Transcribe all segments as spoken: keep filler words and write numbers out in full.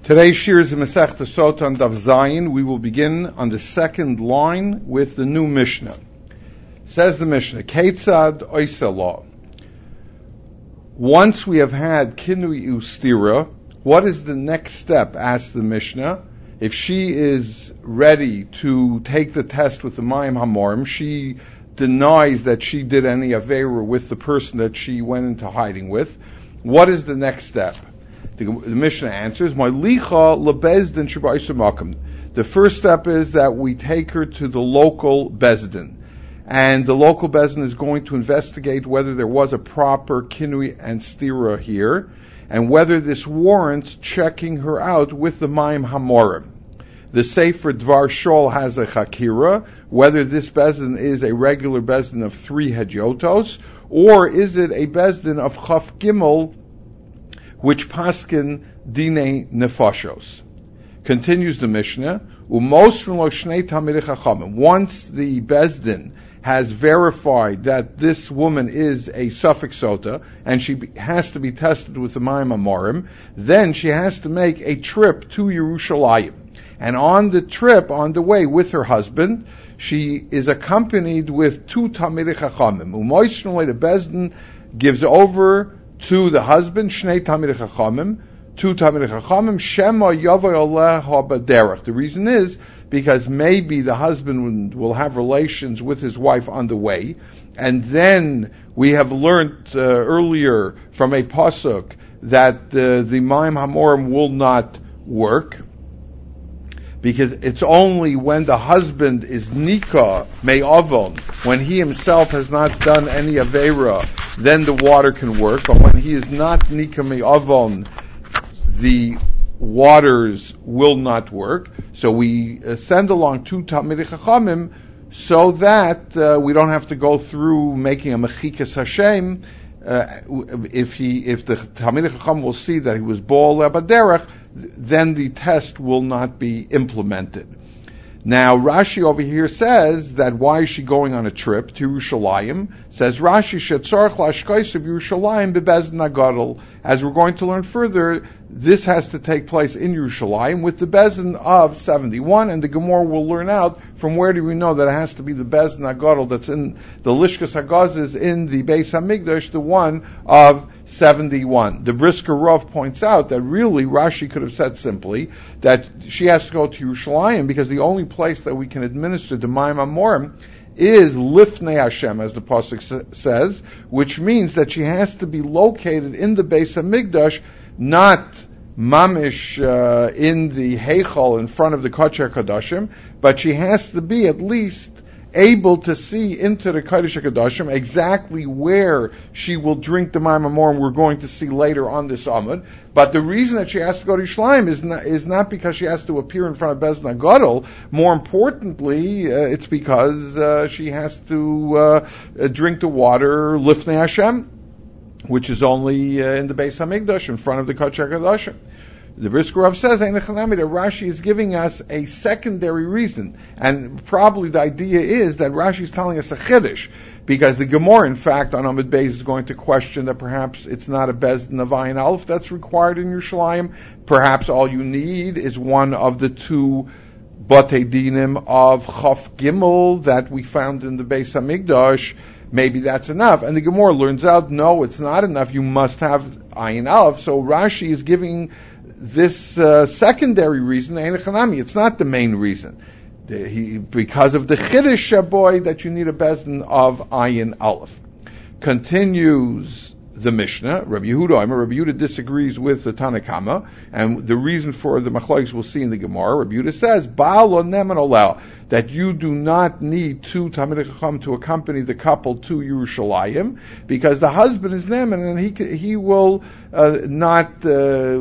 Today's shir is the Masechta Sota on Daf Zayin. We will begin on the second line with the new Mishnah. Says the Mishnah, Ketzad Oisa Law. Once we have had Kinui Ustira, what is the next step? Asks the Mishnah. If she is ready to take the test with the Mayim Hamorim, she denies that she did any Aveira with the person that she went into hiding with. What is the next step? The, the Mishnah answers, "My licha lebezdin sheba'isa makom." The first step is that we take her to the local bezdin, and the local bezdin is going to investigate whether there was a proper kinui and stira here, and whether this warrants checking her out with the Mayim Hamorim. The Sefer Dvar Shol has a chakira, whether this bezdin is a regular bezdin of three hedyotos, or is it a bezdin of chaf gimel, which paskin dine nefashos. Continues the Mishnah, Umos shnei tamidei chachamim. Once the bezdin has verified that this woman is a suffix sota, and she has to be tested with the Mayim Hamorim, then she has to make a trip to Yerushalayim. And on the trip, on the way with her husband, she is accompanied with two tamidei chachamim. Umos shnei, the bezdin gives over to the husband, Shnei Tamidei Chachamim, two Tamidei Chachamim, Shema Yavai Aleh HaBaderech. The reason is because maybe the husband will have relations with his wife on the way, and then we have learned uh, earlier from a pasuk that uh, the Mayim Hamorim will not work, because it's only when the husband is Nika Me'avon, when he himself has not done any Aveira, then the water can work. But when he is not Nika Me'avon, the waters will not work. So we uh, send along two Talmidei Chachamim so that uh, we don't have to go through making a Mechikas Hashem. Uh, if he, if the Talmidei Chacham will see that he was Baal Baderech, then the test will not be implemented. Now, Rashi over here says that why is she going on a trip to Yerushalayim? Says Rashi, Shetzarach lashkaisav Yerushalayim bebezdin hagadol. As we're going to learn further, this has to take place in Yerushalayim with the bezdin of seventy-one, and the Gemara will learn out from where do we know that it has to be the bezdin hagadol that's in the Lishkas Hagazes in the Beis Hamikdash, the one of seventy-one. The Brisker Rav points out that really Rashi could have said simply that she has to go to Yerushalayim because the only place that we can administer the Mayim Hamorim is Lifnei Hashem, as the pasuk sa- says, which means that she has to be located in the Beis Hamikdash, not mamish uh, in the Heichal in front of the Kodesh HaKadoshim, but she has to be at least able to see into the Kodesh HaKadoshim exactly where she will drink the Mayim Hamorim. We're going to see later on this Amud. But the reason that she has to go to Yerushalayim is not, is not because she has to appear in front of Bezdin HaGadol. More importantly, uh, it's because uh, she has to uh, uh, drink the water Lifnei Hashem, which is only uh, in the Beis Hamikdash, in front of the Kodesh HaKadoshim. The Brisker Rav says, that Rashi is giving us a secondary reason, and probably the idea is that Rashi is telling us a chiddush, because the Gemara, in fact, on Amud Beis is going to question that perhaps it's not a bezdin of Ayin Aleph that's required in Yerushalayim. Perhaps all you need is one of the two Batei Dinim of Chaf Gimel that we found in the Beis Hamikdash. Maybe that's enough. And the Gemara learns out, no, it's not enough. You must have Ayin Aleph. So Rashi is giving this uh, secondary reason, it's not the main reason. The, he, because of the Chiddush boy that you need a bezdin of Ayin Aleph. Continues the Mishnah, Rabbi Yehuda, Rabbi Yehuda disagrees with the Tanakama, and the reason for the machlokes we'll see in the Gemara. Rabbi Yehuda says, Baal lo neman olel, that you do not need two Talmidei Chacham to accompany the couple to Yerushalayim, because the husband is neman, and he he will uh, not uh,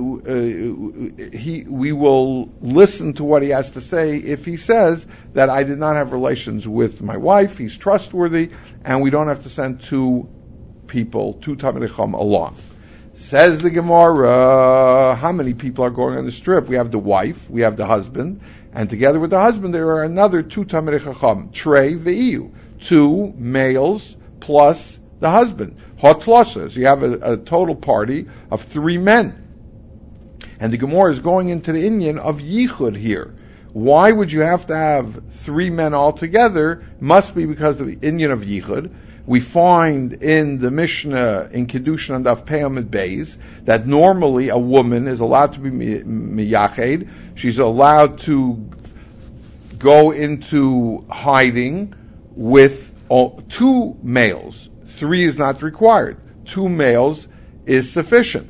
uh, he we will listen to what he has to say if he says that I did not have relations with my wife. He's trustworthy, and we don't have to send two people, two Talmidei Chacham along. Says the Gemara, how many people are going on this trip? We have the wife, we have the husband, and together with the husband there are another two Talmidei Chacham, Trey ve'iyu, two males plus the husband. Hot losses, you have a, a total party of three men. And the Gemara is going into the inyan of yichud here. Why would you have to have three men altogether? Must be because of the inyan of yichud. We find in the Mishnah in Kiddushin and Daf Pei Amud Beis that normally a woman is allowed to be miyached. She's allowed to go into hiding with two males. Three is not required. Two males is sufficient.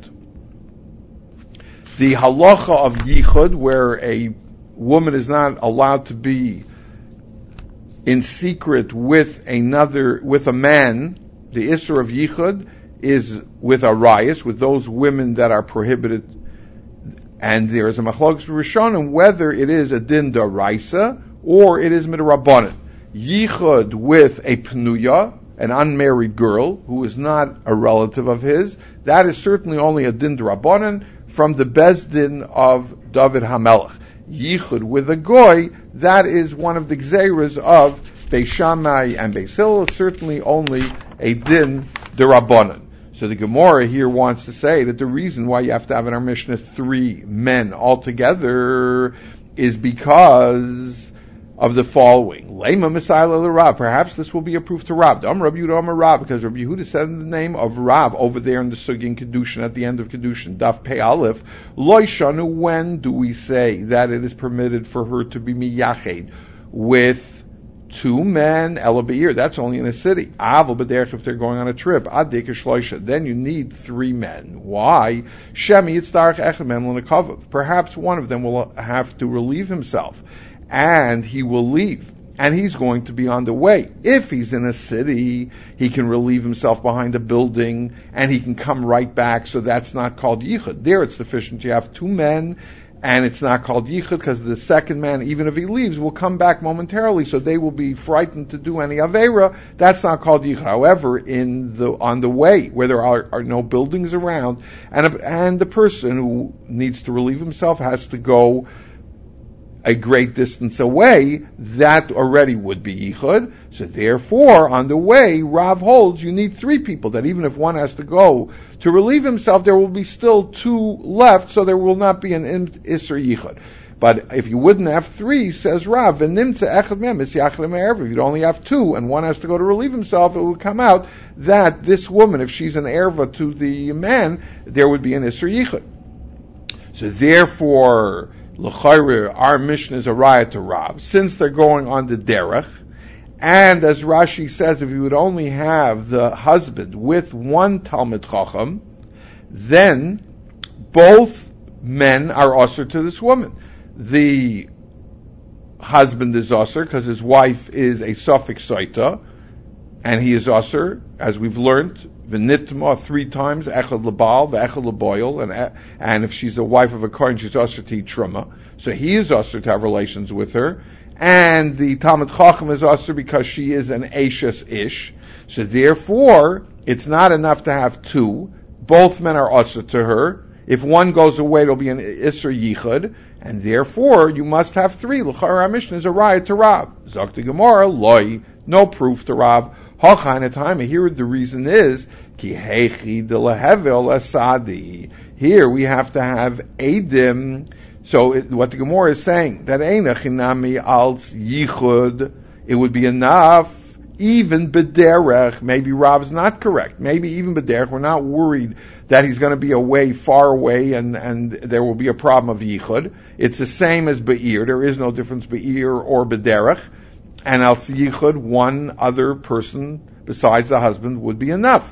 The halacha of yichud, where a woman is not allowed to be in secret with another, with a man, the issur of yichud is with a rayas, with those women that are prohibited. And there is a machlokes rishonim whether it is a din d'oraisa or it is midrabanan. Yichud with a pnuya, an unmarried girl who is not a relative of his, that is certainly only a din d'rabanan from the bezdin of David HaMelech. Yichud with a goy, that is one of the gzeiras of Beis Shammai and Beis Hillel, certainly only a din d'rabanan. So the Gemara here wants to say that the reason why you have to have in our Mishnah three men altogether is because of the following. Lema Messilah l'Rav. Perhaps this will be a proof to Rav. Dam Rabbi Yehuda Amar Rav, because Rabbi Yehuda said in the name of Rav over there in the Sugin Kedushin at the end of Kedushin, Daf Pei Aleph, Lo Shanu, when do we say that it is permitted for her to be miyached with two men, Ela Be'ir, that's only in a city. Aval B'derech, if they're going on a trip. Adik Shloisha, then you need three men. Why? Shemi Yitzdarach Echad Men L'Nekavav. Perhaps one of them will have to relieve himself, and he will leave, and he's going to be on the way. If he's in a city, he can relieve himself behind a building, and he can come right back, so that's not called yichud. There it's sufficient you have two men, and it's not called yichud because the second man, even if he leaves, will come back momentarily, so they will be frightened to do any avera. That's not called yichud. However, in the on the way where there are, are no buildings around, and and the person who needs to relieve himself has to go a great distance away, that already would be yichud. So therefore, on the way, Rav holds you need three people, that even if one has to go to relieve himself, there will be still two left, so there will not be an isser yichud. But if you wouldn't have three, says Rav, v'nimtza echad mem is yachad me'erev. If you'd only have two, and one has to go to relieve himself, it would come out that this woman, if she's an erva to the man, there would be an isser yichud. So therefore, l'chayre, our mission is a raya to Rav, since they're going on the derech, and as Rashi says, if you would only have the husband with one Talmid Chacham, then both men are osir to this woman. The husband is osir because his wife is a suffix soita, and he is osir, as we've learned, v'nitma three times, echad lebal, v'echad leboil, and and if she's a wife of a kohen, she's osir to eat truma. So he is osir to have relations with her. And the Talmid Chacham is osir because she is an Eishes Ish. So therefore, it's not enough to have two. Both men are osir to her. If one goes away, it'll be an Isser Yichud. And therefore, you must have three. L'chara Mishnah is a riot to Rav. Zakti Gemara, loy, no proof to Rav. Hacha in a time, here the reason is, ki hechi de lehevel asadi. Here we have to have Eidim. So it, what the Gemara is saying, that eina chinami als yichud, it would be enough, even b'derech. Maybe Rav's not correct. Maybe even b'derech, we're not worried that he's going to be away, far away, and, and there will be a problem of yichud. It's the same as be'ir. There is no difference be'ir or b'derech. And als yichud, one other person besides the husband would be enough.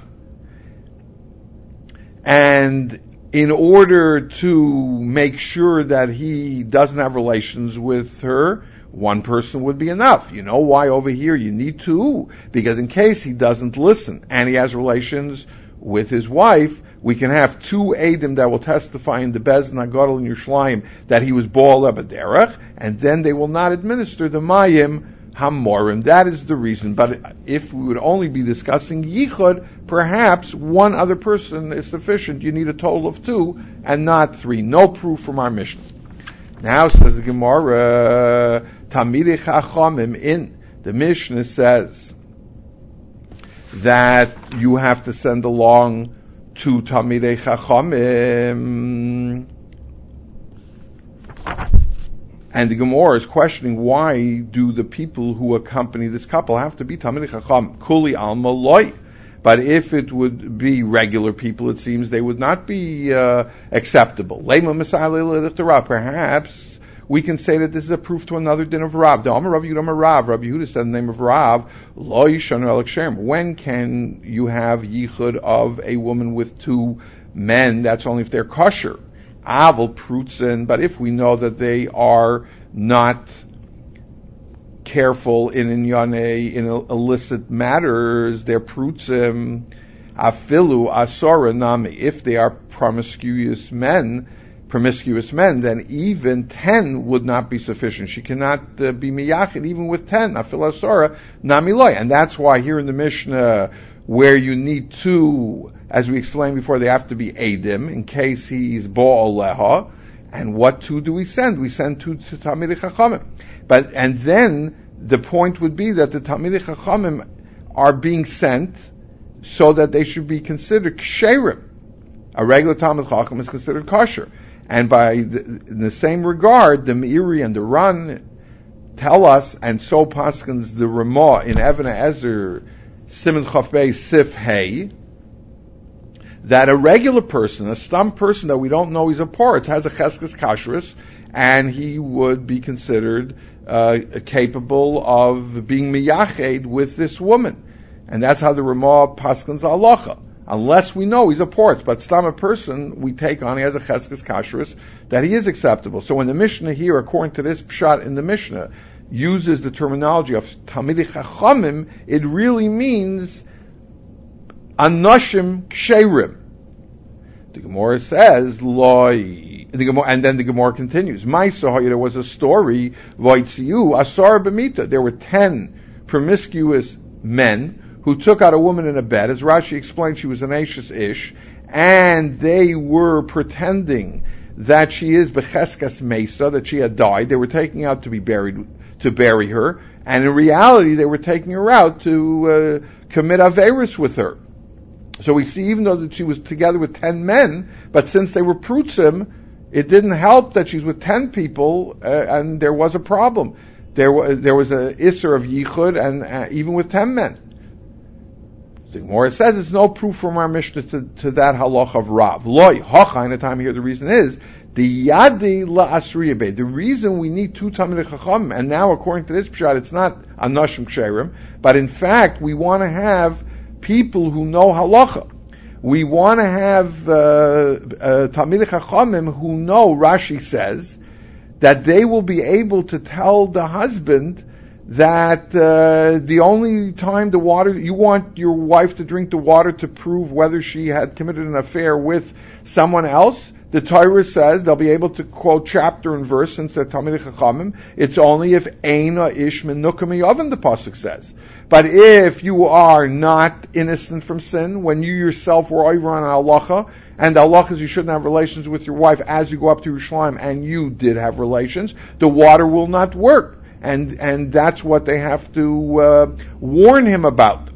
And in order to make sure that he doesn't have relations with her, one person would be enough. You know why over here you need two? Because in case he doesn't listen and he has relations with his wife, we can have two Eidim that will testify in the Bez Nagadol in Yerushalayim that he was Baal Ebaderech, and then they will not administer the Mayim Hamorim. That is the reason. But if we would only be discussing Yichud, perhaps one other person is sufficient. You need a total of two and not three. No proof from our Mishnah. Now says the Gemara, Tamidei Chachamim, in the Mishnah says that you have to send along two Tamidei Chachamim. And the Gemara is questioning, why do the people who accompany this couple have to be Talmidei Chacham? Kuli alma loy. But if it would be regular people, it seems they would not be uh, acceptable. Perhaps we can say that this is a proof to another din of Rav. Rabbi Yehuda said in the name of Rav, when can you have yichud of a woman with two men? That's only if they're kosher. Aval prutzen, but if we know that they are not careful in inyane, in illicit matters, they're prutzim, afilu asora nami. If they are promiscuous men, promiscuous men, then even ten would not be sufficient. She cannot uh, be miyachid even with ten. Afilu asora nami loy. And that's why here in the Mishnah, where you need two, as we explained before, they have to be edim in case he's bo'oleha. And what two do we send? We send two to Talmidei Chachamim. But, and then, the point would be that the Talmidei Chachamim are being sent so that they should be considered ksherim. A regular Talmid Chacham is considered kosher. And by the, in the same regard, the Meiri and the Ran tell us, and so paskins the Ramah in Even Ezer, Siman Chaf Bey Sif Hey, that a regular person, a stum person that we don't know he's a portz, has a cheskes kashrus, and he would be considered uh, capable of being miyached with this woman. And that's how the Ramah paskins halacha. Unless we know he's a portz, but stam a person we take on, he has a cheskes kashrus, that he is acceptable. So when the Mishnah here, according to this pshat in the Mishnah, uses the terminology of Talmidei Chachamim, it really means Anoshim ksherim. The Gemara says, loy, the Gemara, and then the Gemara continues. Ma'asahoy, there was a story, Voitziu, Asar B'mita. There were ten promiscuous men who took out a woman in a bed. As Rashi explained, she was an Ashes Ish, and they were pretending that she is Becheskas Mesa, that she had died. They were taking her out to be buried, to bury her, and in reality, they were taking her out to uh, commit Averis with her. So we see, even though that she was together with ten men, but since they were prutzim, it didn't help that she's with ten people, uh, and there was a problem. There was there was a isser of yichud, and uh, even with ten men. The Gemara says it's no proof from our Mishnah to, to that halach of Rav. Loi hacha. In the time here, the reason is the yadi la asriyabe. The reason we need two Talmidei Chacham, and now according to this pshat, it's not anoshim ksherim, but in fact we want to have people who know halacha. We want to have uh, uh, Talmidei Chachamim who know, Rashi says, that they will be able to tell the husband that uh, the only time the water, you want your wife to drink the water to prove whether she had committed an affair with someone else. The Torah says they'll be able to quote chapter and verse since they're Talmidei Chachamim. It's only if Eina Ish Menukah Miyavan, the pasuk says. But if you are not innocent from sin, when you yourself were over on halacha, and the halacha is you shouldn't have relations with your wife as you go up to Yerushalayim, and you did have relations, the water will not work. And and that's what they have to uh, warn him about.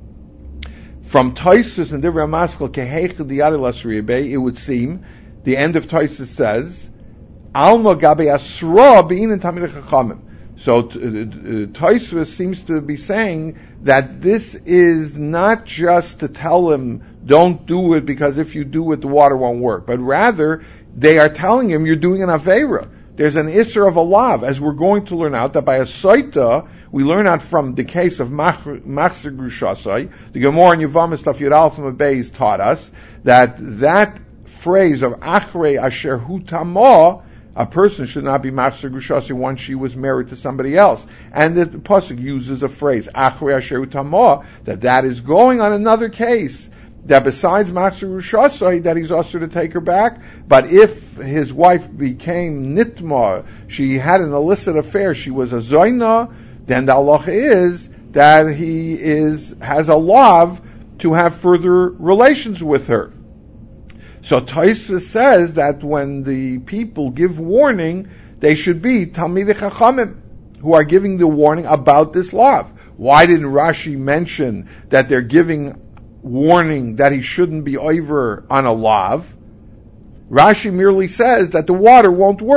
From Tosfos and Divrei Maskil, Keheichad Diyad Lasriyabei, it would seem, the end of Tosfos says, Alma Gabe Asra Be'inin Talmidei Chachamim. So uh, Tosfos seems to be saying that this is not just to tell him, don't do it because if you do it, the water won't work. But rather, they are telling him you're doing an Aveira. There's an Isser of a lav, as we're going to learn out, that by a Saita, we learn out from the case of Machzer Grushasai, the Gemara in Yevamos Daf Yud Aleph Amud Beis taught us that that phrase of Achrei Asher Hu Tamah, a person should not be Machzer Grushasai once she was married to somebody else. And the pasuk uses a phrase, Achrei Asher Hu Tamah, that that is going on another case, that besides Machzer Grushasai, that he's also to take her back, but if his wife became Nitma, she had an illicit affair, she was a Zoina, then the halacha is that he is has a lav to have further relations with her. So Tosfos says that when the people give warning, they should be Talmidei Chachamim, who are giving the warning about this lav. Why didn't Rashi mention that they're giving warning that he shouldn't be over on a lav? Rashi merely says that the water won't work.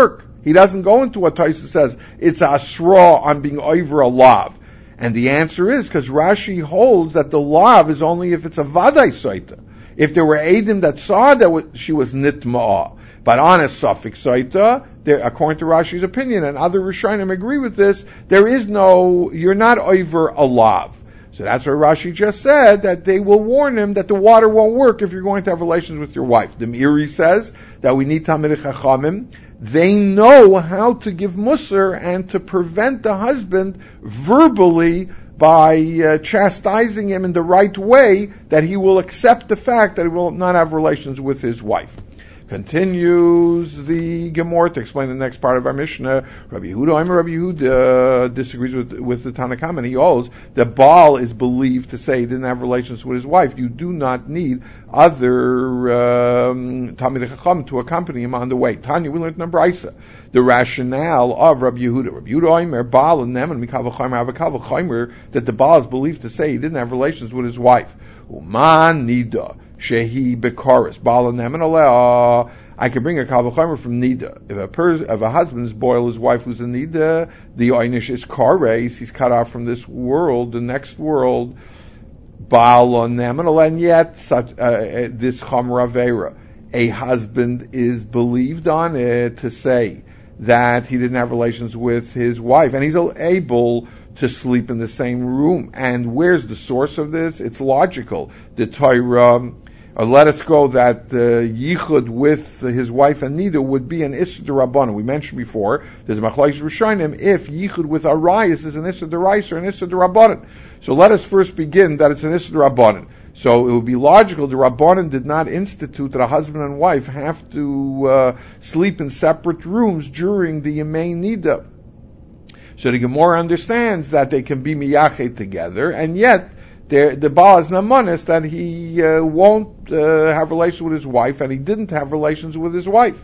He doesn't go into what Taisa says. It's a asra on being over a lav. And the answer is because Rashi holds that the lav is only if it's a vadai saita. If there were Eidim that saw that she was nitma'ah. But on a suffix saita, according to Rashi's opinion, and other Rishonim agree with this, there is no, you're not over a lav. So that's what Rashi just said, that they will warn him that the water won't work if you're going to have relations with your wife. The Meiri says that we need Talmidei Chachamim. They know how to give musar and to prevent the husband verbally by uh, chastising him in the right way, that he will accept the fact that he will not have relations with his wife. Continues the Gemara to explain the next part of our Mishnah. Rabbi Yehuda, I'm Rabbi Yehuda, uh, disagrees with, with the Tanakhama, and he holds that Baal is believed to say he didn't have relations with his wife. You do not need other um, Talmidei Chacham to accompany him on the way. Tanya, we learned number Isa. The rationale of Rabbi Yehuda. Rabbi Yehuda, Omer, Baal, and them, and Mikal V'chaymer, Avakal V'chaymer, that the Baal is believed to say he didn't have relations with his wife. Uman Nida. Shehi Bekaris, Baal and Neman. I can bring a Kavachomer from Nida. If a pers- if a husband's boil his wife who's in Nida, the Einish is Kares, he's cut off from this world, the next world. Baal and Neman, and yet such uh, this Chomer Avera, a husband is believed on it to say that he didn't have relations with his wife, and he's able to sleep in the same room. And where's the source of this? It's logical. The Torah uh, let us go that uh, Yichud with his wife Anita would be an Issur D'Rabbanan. We mentioned before, there's Machlokes Rishonim, if Yichud with Arayis is an Issur D'Oraisa or an Issur D'Rabbanan. So let us first begin that it's an Issur D'Rabbanan. So it would be logical, the Rabbanan did not institute that a husband and wife have to uh, sleep in separate rooms during the Yemei Nida. So the Gemara understands that they can be miyachet together, and yet the Baal is namanis that he uh, won't uh, have relations with his wife, and he didn't have relations with his wife.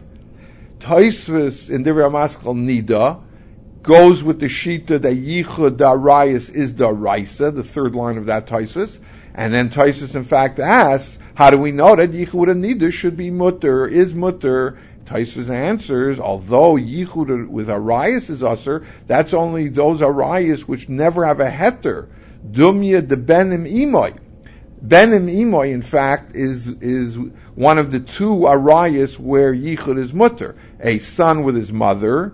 Tosfos in Divrei Maskal Nida goes with the shita that Yichud D'Arayis is D'Oraisa, the third line of that Tosfos, and then Tosfos in fact asks, how do we know that Yichud and Nida should be mutter, is mutter? Tosfos answers, although Yichud with Arayis is usher, that's only those Arayis which never have a heter. Dumya de Benim Imoy. Benim Imoy, in fact, is is one of the two Arayis where Yichud is mutter. A son with his mother,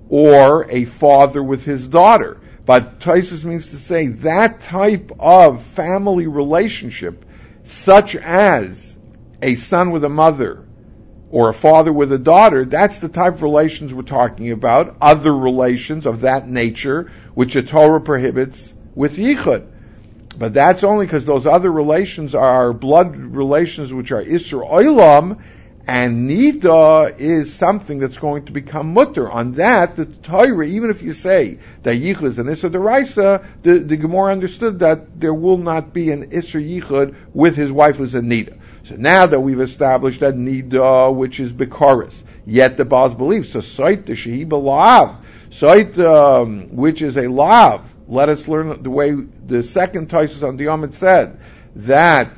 or a father with his daughter. But Tosfos means to say that type of family relationship, such as a son with a mother, or a father with a daughter, that's the type of relations we're talking about. Other relations of that nature, which the Torah prohibits with Yichud. But that's only because those other relations are blood relations which are Isser Olam, and Nida is something that's going to become mutter. On that, the Torah, even if you say that Yichud is an Isser D'Oraisa, the, the Gemara understood that there will not be an Isser Yichud with his wife who's a Nida. So now that we've established that Nida, which is Bekaris, yet the Baal believes, so Soita Shehi B'Lav, Soita, um, which is a Lav, let us learn the way the second Tosfos on the Yomid said, that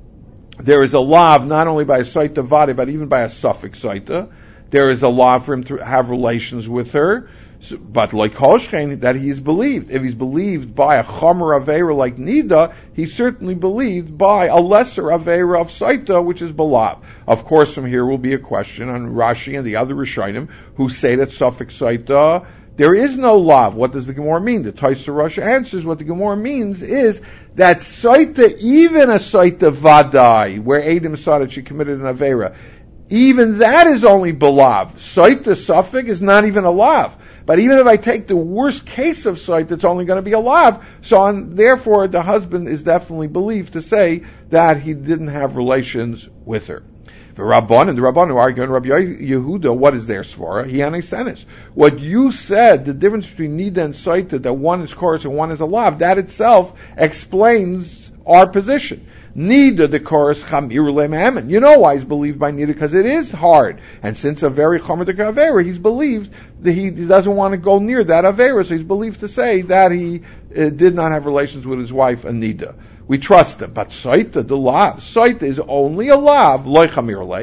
there is a Lav not only by a Soita Vadi, but even by a suffix Soita. There is a Lav for him to have relations with her, so, but like Holshchein, that he is believed. If he's believed by a Chomer Aveira like Nida, he's certainly believed by a lesser Aveira of Saita, which is Balav. Of course, from here will be a question on Rashi and the other Rishonim who say that suffix Saita, there is no Lav. What does the Gemara mean? The Tosfos Rosh answers what the Gemara means is that Saita, even a Saita Vadai, where Adam saw that she committed an Aveira, even that is only Balav. Saita suffix is not even a Lav. But even if I take the worst case of sight, it's only going to be a lav. So on, therefore, the husband is definitely believed to say that he didn't have relations with her. The Rabban and the Rabban who argue on Rabbi Yehuda, what is their svara? He senis. What you said, the difference between nida and saita, that one is chorus and one is a lav, that itself explains our position. Nida, the chorus, chamir le'me'emen. You know why he's believed by Nida, because it is hard. And since a very chomer de avera, he's believed that he, he doesn't want to go near that avera, so he's believed to say that he uh, did not have relations with his wife, Nida. We trust him. But Saita, the lav, Saita is only a lav, loy chamir le.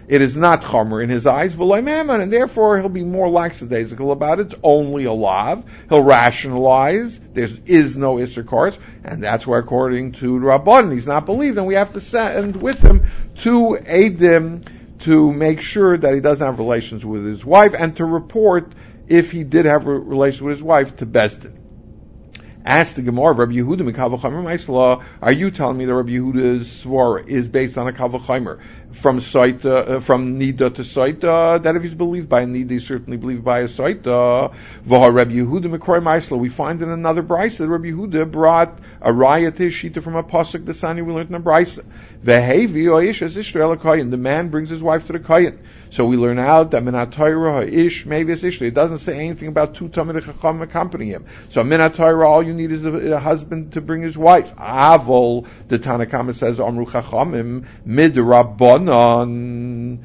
It is not chomer in his eyes, v'loy mammon, and therefore he'll be more lackadaisical about it. It's only a lav. He'll rationalize. There is no Isser Kors, and that's why, according to Rabban, he's not believed, and we have to send with him to aid him to make sure that he doesn't have relations with his wife, and to report if he did have a relations with his wife to Beis Din. Ask the Gemara, Rabbi Yehuda Mikal V'Chaymer Ma'isla, are you telling me that Rabbi Yehuda's svara is based on a Kal V'Chaymer from Saita, uh, from Nida to Saita? That if he's believed by Nida, he's certainly believed by a Saita. V'ha Rabbi Yehuda Mikroy Ma'isla, we find in another brisa that Rabbi Yehuda brought a raya to his shita from a pasuk the Sani we learned in a brisa. V'hevi oish as Ishrael Kayin, the man brings his wife to the Kayin. So we learn out that Minat Torah Ish maybe it's Ishli. It doesn't say anything about two Talmidei Chacham accompanying him. So Minat Torah, all you need is a, a husband to bring his wife. Avol, the Tanakama says Amru Chachamim Mid Rabbanon.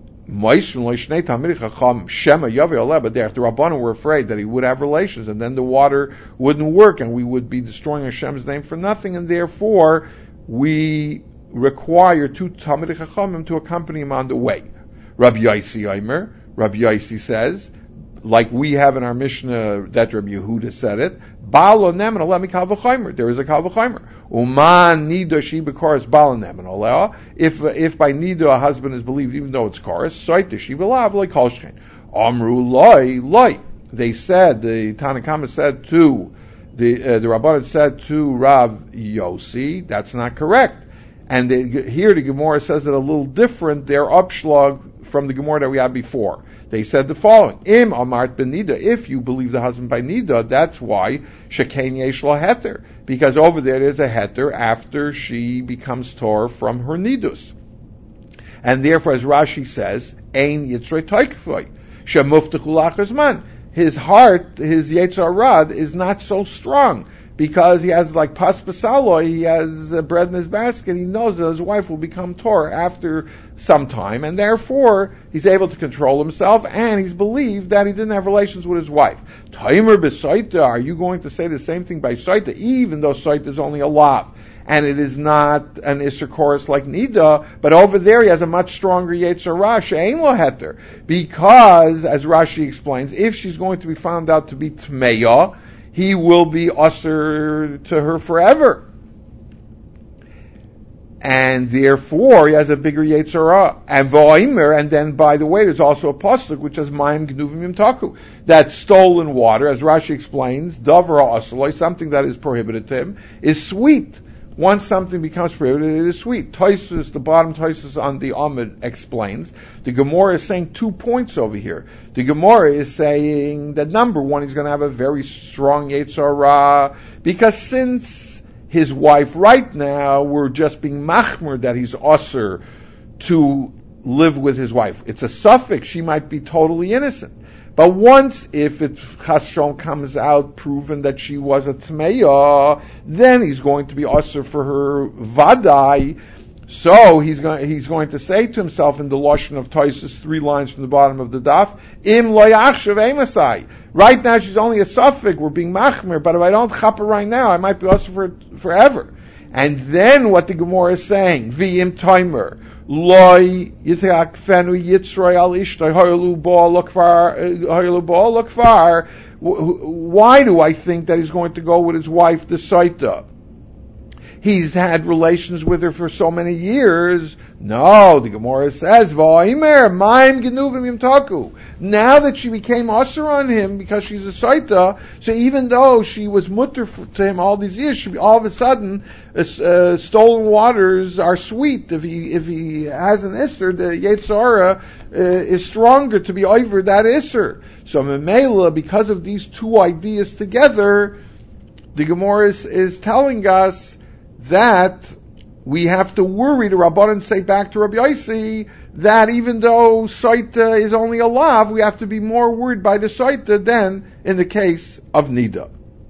Shema Yavi but there, the Rabbanon were afraid that he would have relations, and then the water wouldn't work, and we would be destroying Hashem's name for nothing, and therefore we require two Talmidei Chachamim to accompany him on the way. Rabbi Yaisi Aimer, Rabbi Yaisi says, like we have in our Mishnah that Rabbi Yehuda said it, Baal Nemen Oleh Mikal V'Chaymer. There is a Kal V'Chaymer. Uman Nida Shi B'Koros Baal Nemen Oleh. If if by Nida a husband is believed, even though it's Koros, Saita Shi B'Lav Loi Kol Shchein. Amru Loi Loi. They said, the Tanakama said to the uh, the Rabbanan said to Rav Yossi, that's not correct. And they, here the Gemara says it a little different. Their upshlag from the Gemara that we had before. They said the following: Im Amart ben Nida. If you believe the husband by Nida, that's why Shekain Yesh Lo Heter, because over there there's a Heter after she becomes Torah from her Nidus, and therefore, as Rashi says, Ein Yitzrei Toikfoy Shemuftach L'Achar Zman. His heart, his Yetzer Rad, is not so strong. Because he has like pas pasaloi, he has uh, bread in his basket, he knows that his wife will become Torah after some time, and therefore he's able to control himself, and he's believed that he didn't have relations with his wife. Taimer b'saita, are you going to say the same thing by saita, even though saita is only a lav, and it is not an Isser Koros like Nida, but over there he has a much stronger Yetzer Ra, she'ein lo heter, because, as Rashi explains, if she's going to be found out to be Tmeya, he will be usher to her forever. And therefore, he has a bigger Yetzer Ra. And V'oimer, and then, by the way, there's also a pasuk which says, Mayim Gnuvim Yimtaku. That stolen water, as Rashi explains, Davar Asaloi, something that is prohibited to him, is sweet. Once something becomes prohibited, it is sweet. Tosfos, the bottom Tosfos on the Amud explains, the Gemara is saying two points over here. The Gemara is saying that number one, he's going to have a very strong Yetzer Ra, because since his wife right now, we're just being machmer that he's osir to live with his wife. It's a suffix, she might be totally innocent. But once, if it Chashon comes out proven that she was a Tmeya, then he's going to be usher for her Vadai. So he's going, he's going to say to himself in the Lashon of Tosfos, three lines from the bottom of the daf, Im lo yachshav emasai. Right now she's only a suffix, we're being machmer, but if I don't chap her right now, I might be usher for forever. And then what the Gemara is saying, V'im timer. Loi yitakfenu yitzroi al ishtoi hoyelu ba'al lokvar hoyelu ba'al lokvar. Why do I think that he's going to go with his wife, the Saita? He's had relations with her for so many years. No, the Gemara says, V'oimer, ma'im genuvim yimtaku. Now that she became usher on him because she's a Saita, so even though she was mutter to him all these years, she, all of a sudden, uh, uh, stolen waters are sweet. If he if he has an Isser, the Yetzer Ra uh, is stronger to be over that Isser. So Memela, because of these two ideas together, the Gemara is, is telling us that we have to worry, the Rabbanan say back to Rabbi Yossi, that even though Saita is only a lav, we have to be more worried by the Saita than in the case of Nida.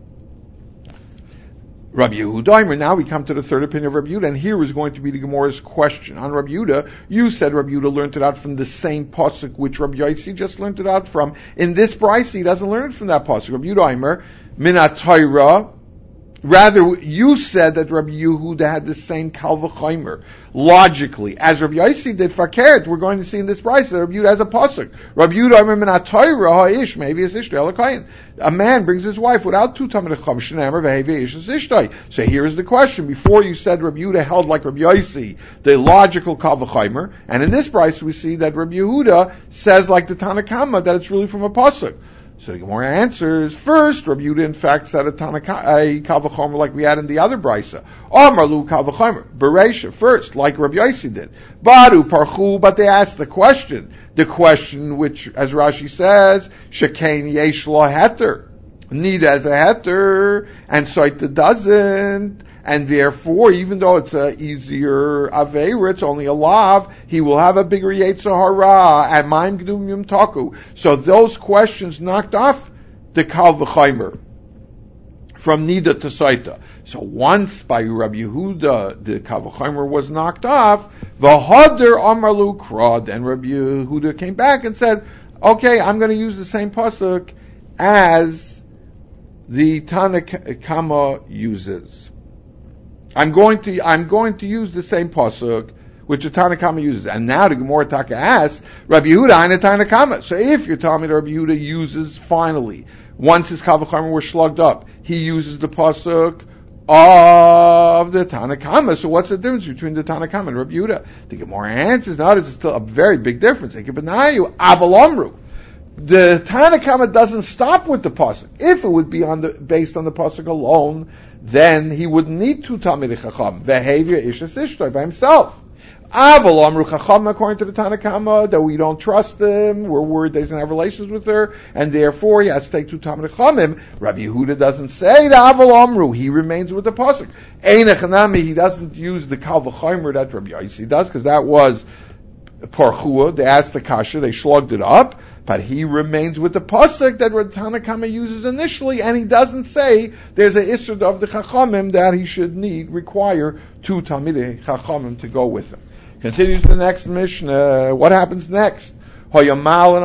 Rabbi Yehuda, now we come to the third opinion of Rabbi Yehuda, and here is going to be the Gemara's question. On Rabbi Yehuda, you said Rabbi Yehuda learned it out from the same pasuk which Rabbi Yossi just learned it out from. In this brisa, he doesn't learn it from that pasuk. Rabbi Yehuda, Minat Torah, Rather, you said that Rabbi Yehuda had the same Kal V'chomer, logically, as Rabbi Yossi did Fakert. We're going to see in this price that Rabbi Yehuda has a pasuk. Rabbi Yehuda, I remember not Torah ha'ish, maybe it's Ishtai Elakayin. A man brings his wife without two Talmid Chacham Shenamer v'hevi ish is Ishtai. So here's the question: before you said Rabbi Yehuda held like Rabbi Yossi, the logical Kal V'chomer, and in this price we see that Rabbi Yehuda says like the Tanna Kama that it's really from a pasuk. So the Gemara answers, first, Rabbi Yehuda in fact said a Tanaka, a Kal V'chomer like we had in the other brisa. Amarlu Kal V'chomer, Bereisha, first, like Rabbi Yossi did. Badu Parchu, but they asked the question, the question which, as Rashi says, Shekain Yesh Lo Heter, need as a Heter, and Soita doesn't, and therefore, even though it's a easier Aveira, it's only a Lav, he will have a bigger Yetzer Hara, and Maim Gdum Yum Taku. So those questions knocked off the Kal V'chomer from Nida to Saita. So once by Rabbi Yehuda, the Kal V'chomer was knocked off, V'hader Amarlu Krad, and Rabbi Yehuda came back and said, okay, I'm going to use the same pasuk as the Tanna Kama uses. I'm going to I'm going to use the same pasuk which the Tanna Kama uses. And now the Gemara Taka asks, Rabbi Yehuda and Tanna Kama. So if you're telling me that Rabbi Yehuda uses finally, once his Kal V'chomer was slugged up, he uses the pasuk of the Tanna Kama. So what's the difference between the Tanna Kama and Rabbi Yehuda? The Gemara answers, no, there's still a very big difference. The Tanna Kama doesn't stop with the pasuk. If it would be on the based on the pasuk alone, then he wouldn't need two Talmidei Chacham. Behavior Ishas Ishtoi by himself. Aval Amru Chacham, according to the Tanna Kama, that we don't trust him, we're worried that he's going to have relations with her, and therefore he has to take two Talmidei Chachamim. Rabbi Yehuda doesn't say the Aval Amru, he remains with the pasuk. Einach Hanami, he doesn't use the Kal V'chomer that Rabbi Yossi does, because that was Parchua, they asked the Kasha, they slugged it up. But he remains with the pasuk that Tanna Kama uses initially, and he doesn't say there's an issur of the Chachamim that he should need, require two Talmidei Chachamim to go with him. Continues the next Mishnah. What happens next? They took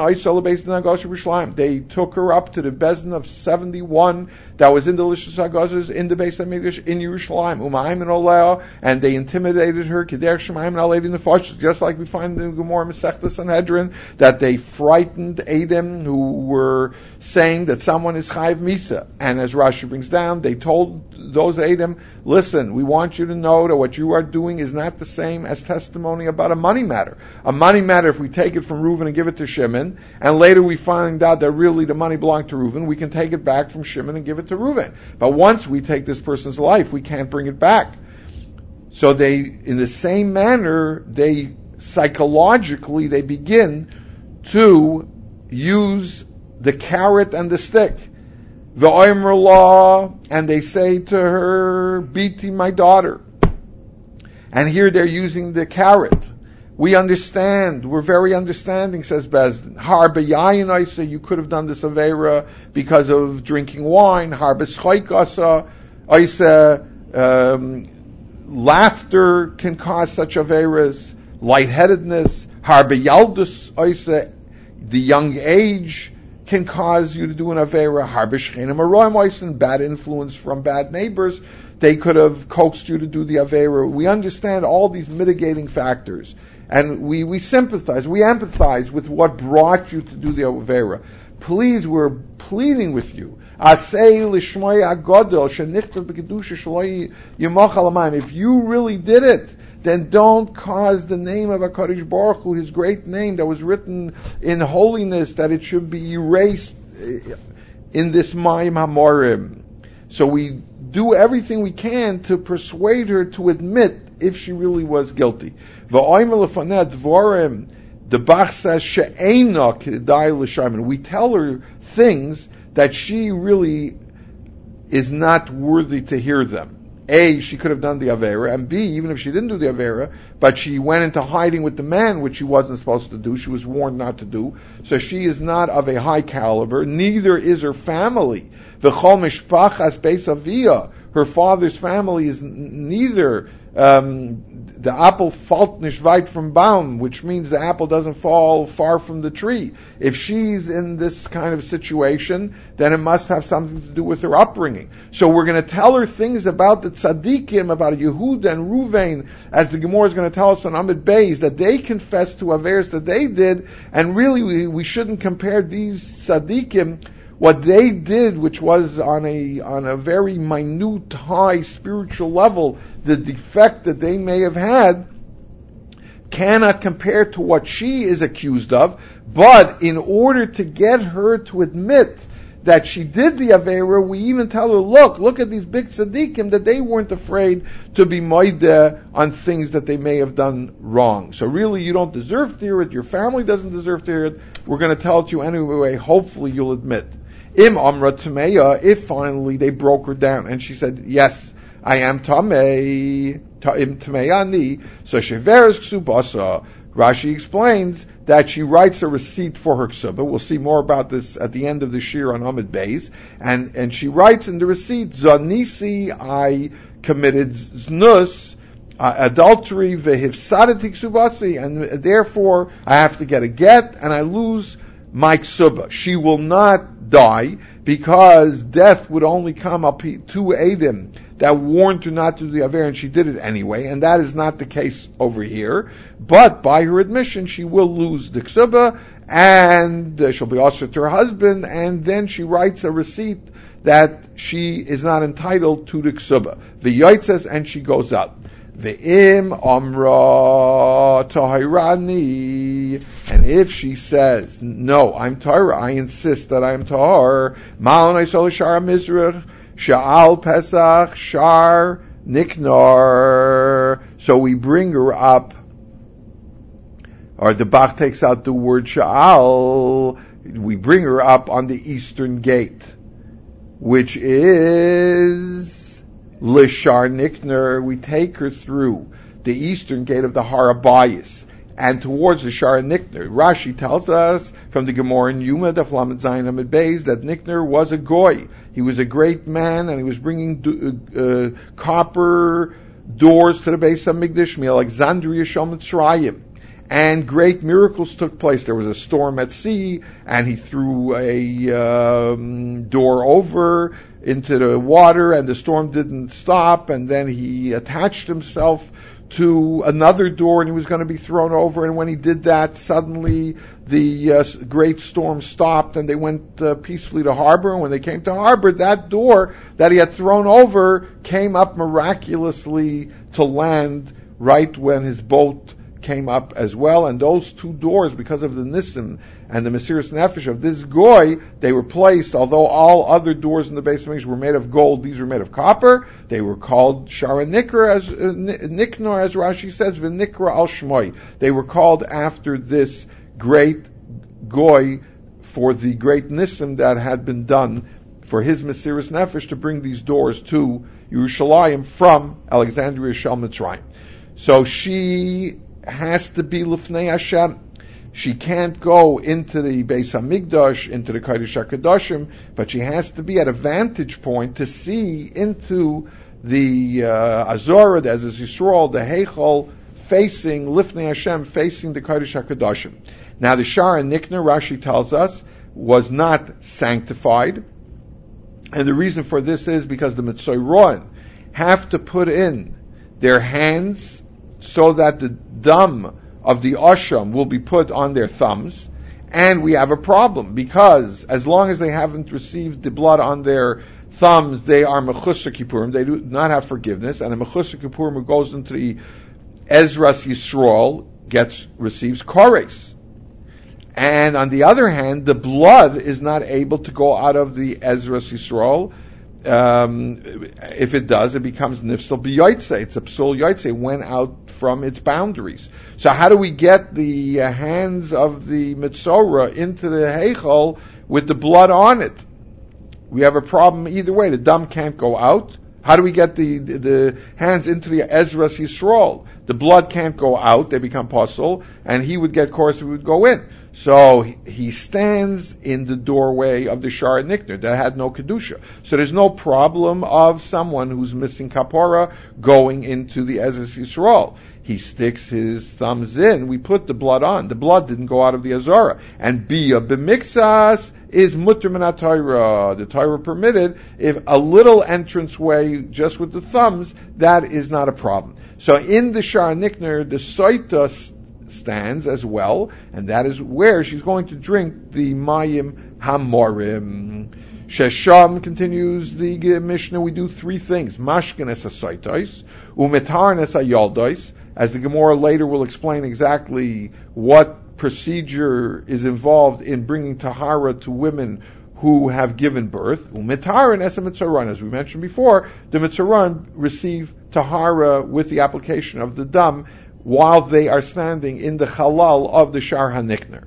her up to the Bezdin of seventy-one that was in the Lishus HaGazos in the Beis HaMikdash in Yerushalayim, and they intimidated her, just like we find in the Gemara Masechta Sanhedrin, that they frightened Edom who were saying that someone is Chayiv Misa. And as Rashi brings down, they told those Edom, listen, we want you to know that what you are doing is not the same as testimony about a money matter. A money matter, if we take it from Reuven and give it to Shimon, and later we find out that really the money belonged to Reuven, we can take it back from Shimon and give it to Reuven. But once we take this person's life, we can't bring it back. So they, in the same manner, they psychologically, they begin to use the carrot and the stick. The Omer law, and they say to her, Biti, my daughter. And here they're using the carrot. We understand, we're very understanding, says Bezdin. Harba yayin, I say, you could have done this Avera because of drinking wine. Harba schoikasa, I say, um, laughter can cause such Averas. Lightheadedness. Harba yaldus, I say, the young age can cause you to do an Avera. Harba shchenim aroim, I say, bad influence from bad neighbors. They could have coaxed you to do the Avera. We understand all these mitigating factors. And we, we sympathize, we empathize with what brought you to do the Avera. Please, we're pleading with you. If you really did it, then don't cause the name of HaKadosh Baruch Hu, his great name that was written in holiness, that it should be erased in this Mayim HaMorim. So we do everything we can to persuade her to admit if she really was guilty. The Bach says, we tell her things that she really is not worthy to hear them. A, she could have done the Avera, and B, even if she didn't do the Avera, but she went into hiding with the man, which she wasn't supposed to do, she was warned not to do, so she is not of a high caliber, neither is her family. Her father's family is neither um, the apple fällt nicht weit vom Baum, which means the apple doesn't fall far from the tree. If she's in this kind of situation, then it must have something to do with her upbringing. So we're going to tell her things about the tzaddikim, about Yehuda and Ruvain, as the Gemara is going to tell us on Amid Beis, that they confessed to Averes that they did, and really we, we shouldn't compare these tzaddikim, what they did, which was on a on a very minute, high spiritual level, the defect that they may have had, cannot compare to what she is accused of. But in order to get her to admit that she did the Avera, we even tell her, look, look at these big tzaddikim, that they weren't afraid to be moideh on things that they may have done wrong. So really, you don't deserve to hear it, your family doesn't deserve to hear it, we're going to tell it to you anyway, hopefully you'll admit. Im Amra Tameya, if finally they broke her down, and she said, yes, I am Tamei, Im Tameyani, so Sheveres Ksubasa. Rashi explains that she writes a receipt for her ksuba. We'll see more about this at the end of the shir on Amid Beis. And, and she writes in the receipt, Zanisi, I committed znus, uh, adultery, vehifsadati ksubasi, and therefore I have to get a get, and I lose my ksuba. She will not die, because death would only come up to Adam that warned her not to do the Aver, and she did it anyway, and that is not the case over here. But by her admission, she will lose the ksuba, and uh, she'll be also to her husband, and then she writes a receipt that she is not entitled to the ksuba. The Yoit says, and she goes out. Ve'im amra tahirani, and if she says, no, I'm tahira, I insist that I'm tahar, ma'on aisol shar mizrach, sha'al pesach, shar niknar, so we bring her up, or the Bach takes out the word sha'al, we bring her up on the eastern gate, which is Lishar Nikner. We take her through the eastern gate of the Harabayis and towards the Shar Nikner. Rashi tells us from the Gemara in Yuma, the Flamet Zayin Amid Beis, that Nikner was a goy. He was a great man, and he was bringing uh, copper doors to the Beis Hamikdash, Alexandria Shel Mitzrayim. And great miracles took place. There was a storm at sea, and he threw a um, door over into the water, and the storm didn't stop, and then he attached himself to another door, and he was going to be thrown over, and when he did that, suddenly the uh, great storm stopped, and they went uh, peacefully to harbor, and when they came to harbor, that door that he had thrown over came up miraculously to land right when his boat came up as well, and those two doors, because of the Nissim and the Mesiras Nefesh of this goy, they were placed, although all other doors in the Beis Hamikdash were made of gold, these were made of copper, they were called Shara Nikra, as, uh, Niknor, as Rashi says, V'nikra al Shmoi. They were called after this great goy for the great Nissim that had been done for his Mesiras Nefesh to bring these doors to Yerushalayim from Alexandria Shel Mitzrayim. So she has to be Lifnei Hashem. She can't go into the Beis Hamikdash, into the Kodesh HaKadoshim, but she has to be at a vantage point to see into the uh, Azorah, as is Yisrael, the Heichal, facing Lifnei Hashem, facing the Kodesh HaKadoshim. Now the Shara Nikner, Rashi tells us, was not sanctified, and the reason for this is because the Mitzoyroin have to put in their hands so that the dam of the asham will be put on their thumbs, and we have a problem, because as long as they haven't received the blood on their thumbs, they are mechusar kippurim, they do not have forgiveness, and a mechusar kippurim who goes into the Ezras Yisrael gets, receives kores. And on the other hand, the blood is not able to go out of the Ezras Yisrael. Um, if it does, it becomes nifsal b'yoytze. It's a psul yoytze. It went out from its boundaries. So how do we get the uh, hands of the Mitzorah into the Heichal with the blood on it? We have a problem either way. The dam can't go out. How do we get the, the, the hands into the Ezras Yisrael? The blood can't go out. They become puzzle, and he would get course, he would go in. So he stands in the doorway of the Shara Nikner that had no Kedusha. So there's no problem of someone who's missing Kapora going into the Ezes Yisrael. He sticks his thumbs in, we put the blood on. The blood didn't go out of the Azara. And Bia B'miktsas is Mutter Min HaTorah. The Torah permitted, if a little entranceway just with the thumbs, that is not a problem. So in the Shara Nikner, the Soita stands as well, and that is where she's going to drink the Mayim Hamorim. Shesham continues the Mishnah, we do three things. Mashkin es ha-Soitais, Umetarn es ha-Yaldais. As the Gemara later will explain exactly what procedure is involved in bringing Tahara to women who have given birth. Umetaran es ha-Mitzaran. As we mentioned before, the Mitzaran receive Tahara with the application of the Dam while they are standing in the Halal of the Shar HaNikner.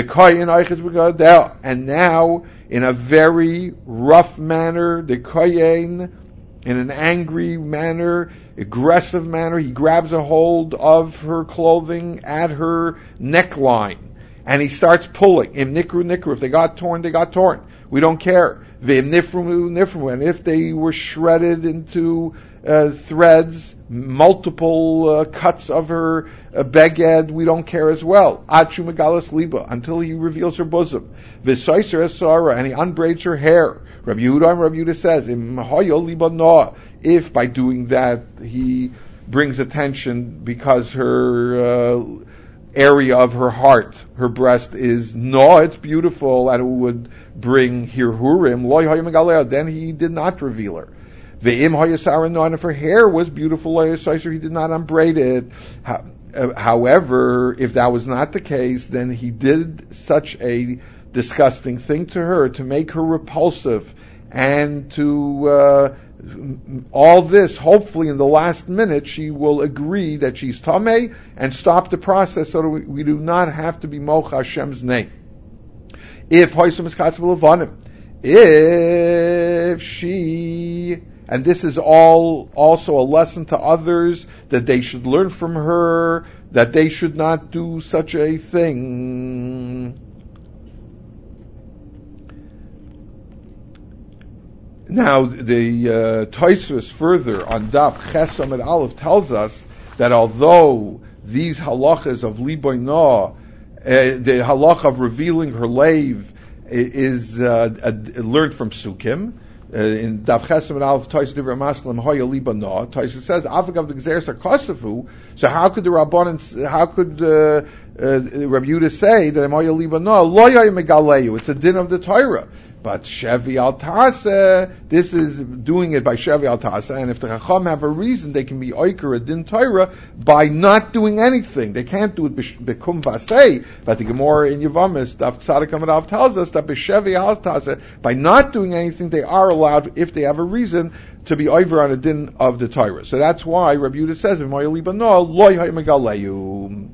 And now, in a very rough manner, the Koyen, in an angry manner, aggressive manner, he grabs a hold of her clothing at her neckline, and he starts pulling. Im nikru nikru. If they got torn, they got torn. We don't care. V'im nifru nifru. And if they were shredded into uh, threads, multiple uh, cuts of her uh, beged, we don't care as well. Achu megalas liba, until he reveals her bosom. V'saiser esara, and he unbraids her hair. Rabbi Yehuda, Rabbi Yehuda says, Im hayo liba noah. If by doing that he brings attention because her uh, area of her heart, her breast is no, it's beautiful, and it would bring hirhurim, loy hayo megaleh, then he did not reveal her. Ve'im hayasara no, and if her hair was beautiful, loy hayasaiser, he did not unbraid it. How, uh, however, if that was not the case, then he did such a disgusting thing to her to make her repulsive, and to uh, all this, hopefully in the last minute, she will agree that she's tamei and stop the process so that we, we do not have to be mocha Hashem's name. If hoysum is katzvul levanim, if she, and this is all also a lesson to others, that they should learn from her, that they should not do such a thing. Now, the uh, Tosfos further on Daf Ches Amud Aleph tells us that although these halachas of Liboy Noah, uh, the halacha of revealing her lave is uh, uh, learned from Sukkim, uh, in Daf Ches Amud Aleph Tosfos Divrei Maslim Hoya Liba Noah, Tosfos says Avagav the Gzeres HaKosafu. So how could the Rabbanan, how could uh, uh, Rabbi Yehuda say that Hoya Liba Noah Lo Yoy Megaleyu? It's a din of the Torah. But Shevi al Tasa, this is doing it by Shevi al Tasa, and if the Chacham have a reason, they can be Oiker a Din Torah by not doing anything. They can't do it Bekum Vasei, but the Gemara in Yavamis, Daf Tzadik Amud Aleph tells us that Shevi al Tasa, by not doing anything, they are allowed, if they have a reason, to be over on a Din of the Torah. So that's why Rabbi Yehuda says, Loy hay megaleyu.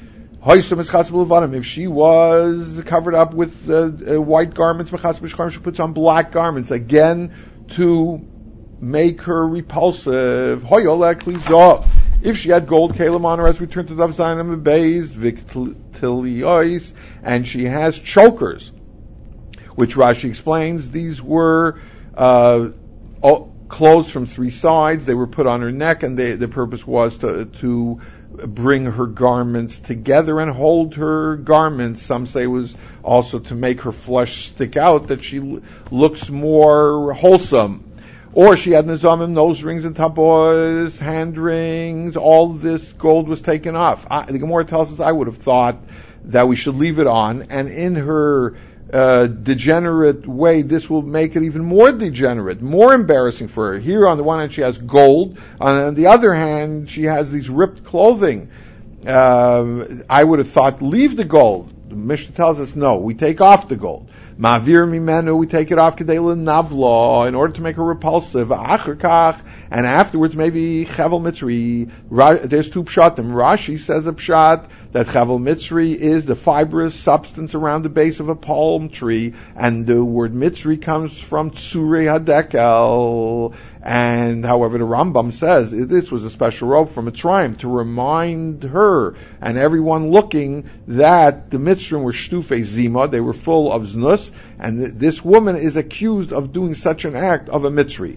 If she was covered up with uh, uh, white garments, she puts on black garments, again, to make her repulsive. If she had gold kalim on her, as we turn to Daf Zayin and Beis, Victiliois, and she has chokers, which Rashi explains, these were uh, clothes from three sides, they were put on her neck, and they, the purpose was to, to bring her garments together and hold her garments. Some say it was also to make her flesh stick out, that she l- looks more wholesome. Or she had nizamim, nose rings and tabois, hand rings, all this gold was taken off. I, the Gemara tells us, I would have thought that we should leave it on, and in her uh, degenerate way, this will make it even more degenerate, more embarrassing for her. Here on the one hand she has gold, on the other hand she has these ripped clothing. Uh, I would have thought leave the gold. The Mishnah tells us no, we take off the gold. Ma'avir mimenu, we take it off kedei l'navla, in order to make her repulsive. Achar kach, and afterwards maybe chevel mitzri. Ra, there's two pshatim. Rashi says a pshat that chevel mitzri is the fibrous substance around the base of a palm tree, and the word mitzri comes from tzurei hadekel, And however, the Rambam says this was a special robe from Mitzrayim to remind her and everyone looking that the Mitzrayim were shtufei zima, they were full of znus, and th- this woman is accused of doing such an act of a Mitzri.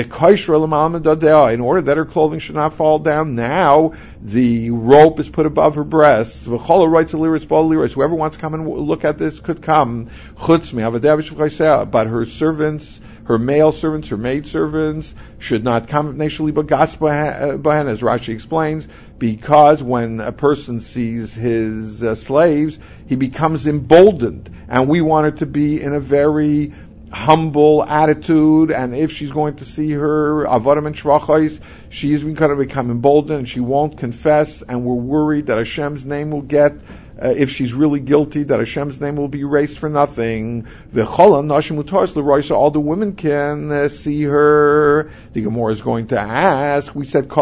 In order that her clothing should not fall down, now the rope is put above her breasts. Whoever wants to come and look at this could come. But her servants, her male servants, her maid servants should not come. As Rashi explains, because when a person sees his uh, slaves, he becomes emboldened, and we want her to be in a very humble attitude, and if she's going to see her avodim and shvachos, she's going to become emboldened, and she won't confess, and we're worried that Hashem's name will get, uh, if she's really guilty, that Hashem's name will be erased for nothing. All the women can uh, see her. The Gemara is going to ask, we said,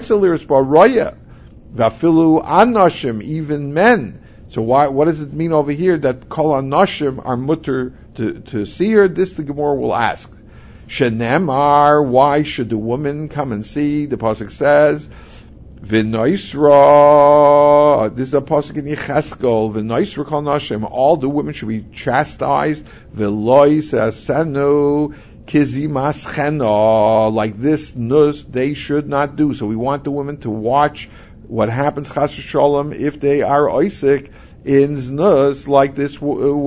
even men. So why, what does it mean over here that kol hanashim are mutter to, to see her? This the Gemara will ask. Shenemar, why should the woman come and see? The pasuk says, V'noisra, this is a pasuk in Yecheskel, V'noisra kol nashim, all the women should be chastised, V'lois asenu kizimaschena, like this nus they should not do. So we want the women to watch what happens, chas v'sholom, if they are oisik in znus like this w-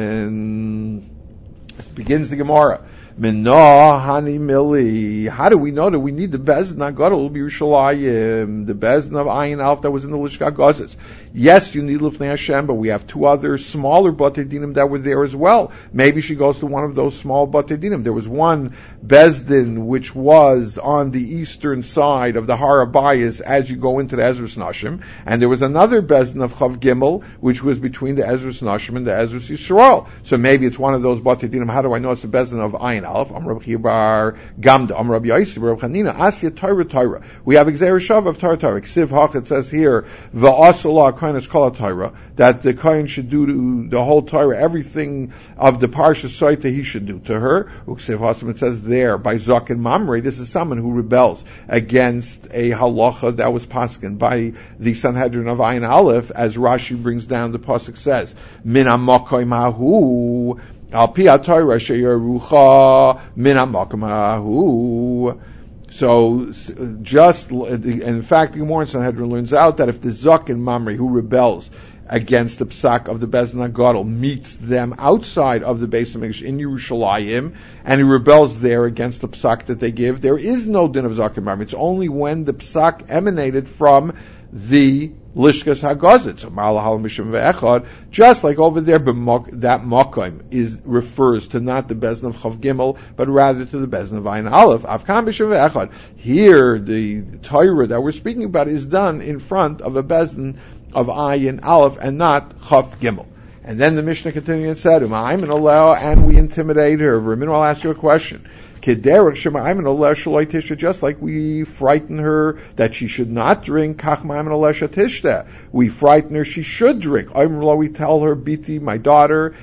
woman. Begins the Gemara. Minah hani mili. How do we know that we need the Bezdin HaGadol b'Yerushalayim, the Bezdin of Ayin Alf that was in the Lishka Gazes? Yes, you need Lifnei Hashem, but we have two other smaller Batei Dinim that were there as well. Maybe she goes to one of those small Batei Dinim. There was one Bezdin which was on the eastern side of the Har HaBayis as you go into the Ezras Nashim, and there was another Bezdin of Chav Gimel which was between the Ezras Nashim and the Ezras Yisrael. So maybe it's one of those Batei Dinim. How do I know it's the Bezdin of Ayin Alf? Am Rabbi Chibar Gamda, Am Rabbi Yaisi, Rabbi Chanina, Asya Torah Torah. We have Exer Shav of Torah Torah. Ksiv Hach, it says here, V'asala Kohenes Kol Torah, that the Kohen should do to the whole Torah, everything of the Parsha Soita he should do to her. Uksiv Hasim, it says there, by Zok and Mamre, this is someone who rebels against a halacha that was paskin by the Sanhedrin of Ayin Aleph, as Rashi brings down, the pasuk says, Min Amakoy Mahu, Al pi ha-Torah sheyerucha min ha-makom hahu. So, just, in fact, the Gemara in Sanhedrin learns out that if the Zok and Mamre who rebels against the psak of the Bezdin HaGadol meets them outside of the Beis HaMikdash in Yerushalayim, and he rebels there against the psak that they give, there is no din of Zok and Mamre. It's only when the psak emanated from the Lishkas Hagazit, so Malahal Mishim Ve'echad, just like over there, that Mokim is refers to not the Bezdin of Chav Gimel, but rather to the Bezdin of Ayin Aleph. Avkam Mishim Ve'echad. Here, the Torah that we're speaking about is done in front of a Bezdin of Ayin Aleph and not Chav Gimel. And then the Mishnah continued and said, "I'm an allow, and we intimidate her." Vermin, I'll ask you a question. Just like we frighten her that she should not drink, we frighten her she should drink. We tell her, Biti, my daughter,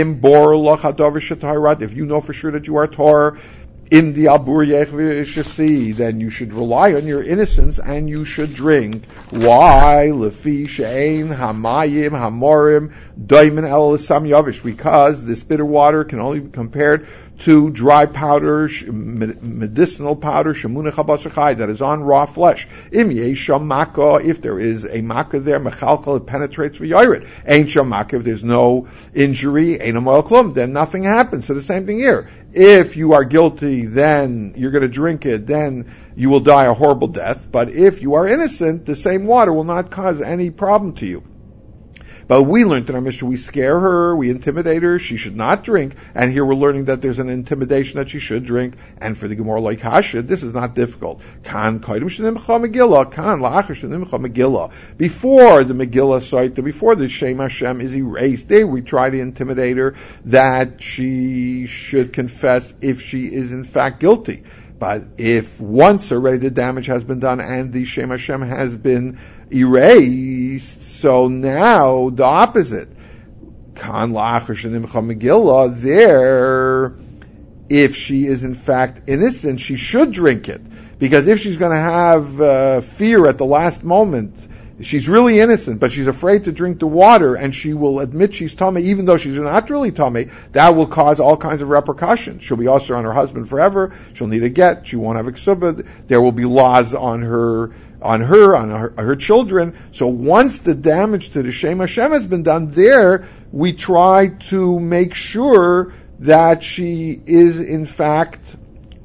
if you know for sure that you are Torah, in the Abur Yechvishasi, then you should rely on your innocence and you should drink. Why? Lefi she'ein hamayim hamorim daimin el sam yavish, because this bitter water can only be compared to dry powder, medicinal powder, shemunah chabasachai, that is on raw flesh. Im yesham makkah, if there is a makkah there, mechalchal, it penetrates v'yoyred. Ain't sham makkah, if there's no injury, ain't amoel klum, then nothing happens. So the same thing here. If you are guilty, then you're going to drink it, then you will die a horrible death. But if you are innocent, the same water will not cause any problem to you. But we learned in our Mishnah, we scare her, we intimidate her, she should not drink, and here we're learning that there's an intimidation that she should drink, and for the Gemara like Hasha, this is not difficult. Kan kodim shenimcha Megillah, kan la'achar shenimcha Megillah. Before the Megillah site, before the Shem Hashem is erased, there we try to intimidate her that she should confess if she is in fact guilty. But if once already the damage has been done and the Shem Hashem has been erased, so now the opposite. Kan la'achar shenimcha Megillah, there if she is in fact innocent, she should drink it. Because if she's going to have uh, fear at the last moment, she's really innocent, but she's afraid to drink the water, and she will admit she's tummy, even though she's not really tummy, that will cause all kinds of repercussions. She'll be usher on her husband forever, she'll need a get, she won't have a ksubah, there will be laws on her, on her, on her, her children. So once the damage to the Shem Hashem has been done, there we try to make sure that she is in fact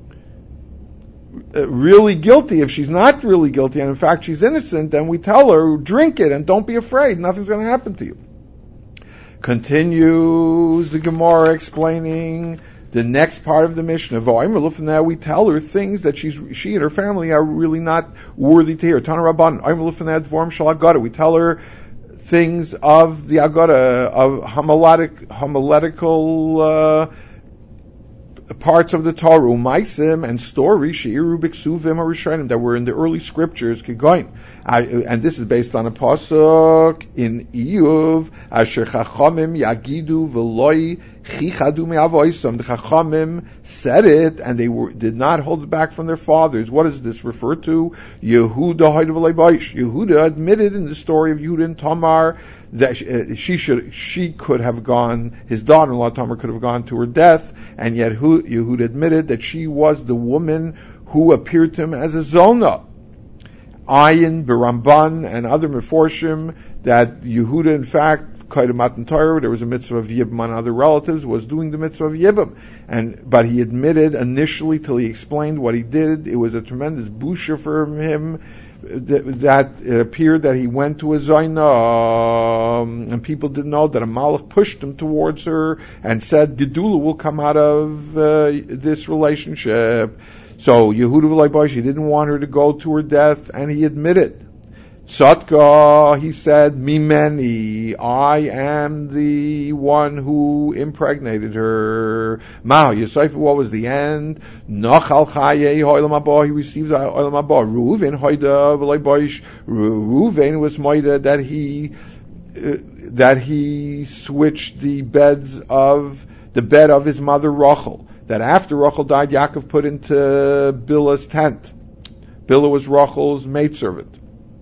Uh, really guilty. If she's not really guilty and in fact she's innocent, then we tell her, drink it and don't be afraid, nothing's going to happen to you. Continues the Gemara explaining the next part of the Mishnah. Now we tell her things that she's, she and her family are really not worthy to hear. Tana Rabban, we tell her things of the Agada, of homiletic, homiletical uh, parts of the Torah, Maisim and stories, Sheiru Biksuvim Harishonim, that were in the early scriptures, Kigoin. And this is based on a pasuk in Iyuv, Asher Chachamim Yagidu V'loi Chichadu Me'avoisam. The Chachamim said it, and they were, did not hold it back from their fathers. What does this refer to? Yehuda Hoid V'loi Boish. Yehuda admitted in the story of Yehuda and Tamar that she, uh, she should, she could have gone, his daughter-in-law Tamar could have gone to her death, and yet Yehuda admitted that she was the woman who appeared to him as a Zonah. Ayin, Beramban, and other Meforshim, that Yehuda, in fact, Kaida Matan Torah, there was a mitzvah of Yibam on other relatives, was doing the mitzvah of Yibam. And, but he admitted initially, till he explained what he did, it was a tremendous busha for him, that it appeared that he went to a Zaina, um, and people didn't know that a Malach pushed him towards her and said, Gedula will come out of uh, this relationship. So Yehuda V'lai he didn't want her to go to her death, and he admitted. Satka, he said, Mimeni, I am the one who impregnated her. Mao, Yosef, what was the end? Nachal Chaye Hoilam Haba, he received Hoilam Haba. Reuven Hoida V'lai Boish, Reuven was Moida that he, uh, that he switched the beds of, the bed of his mother Rachel. That after Rachel died, Yaakov put into Bilhah's tent. Bilhah was Rachel's maidservant.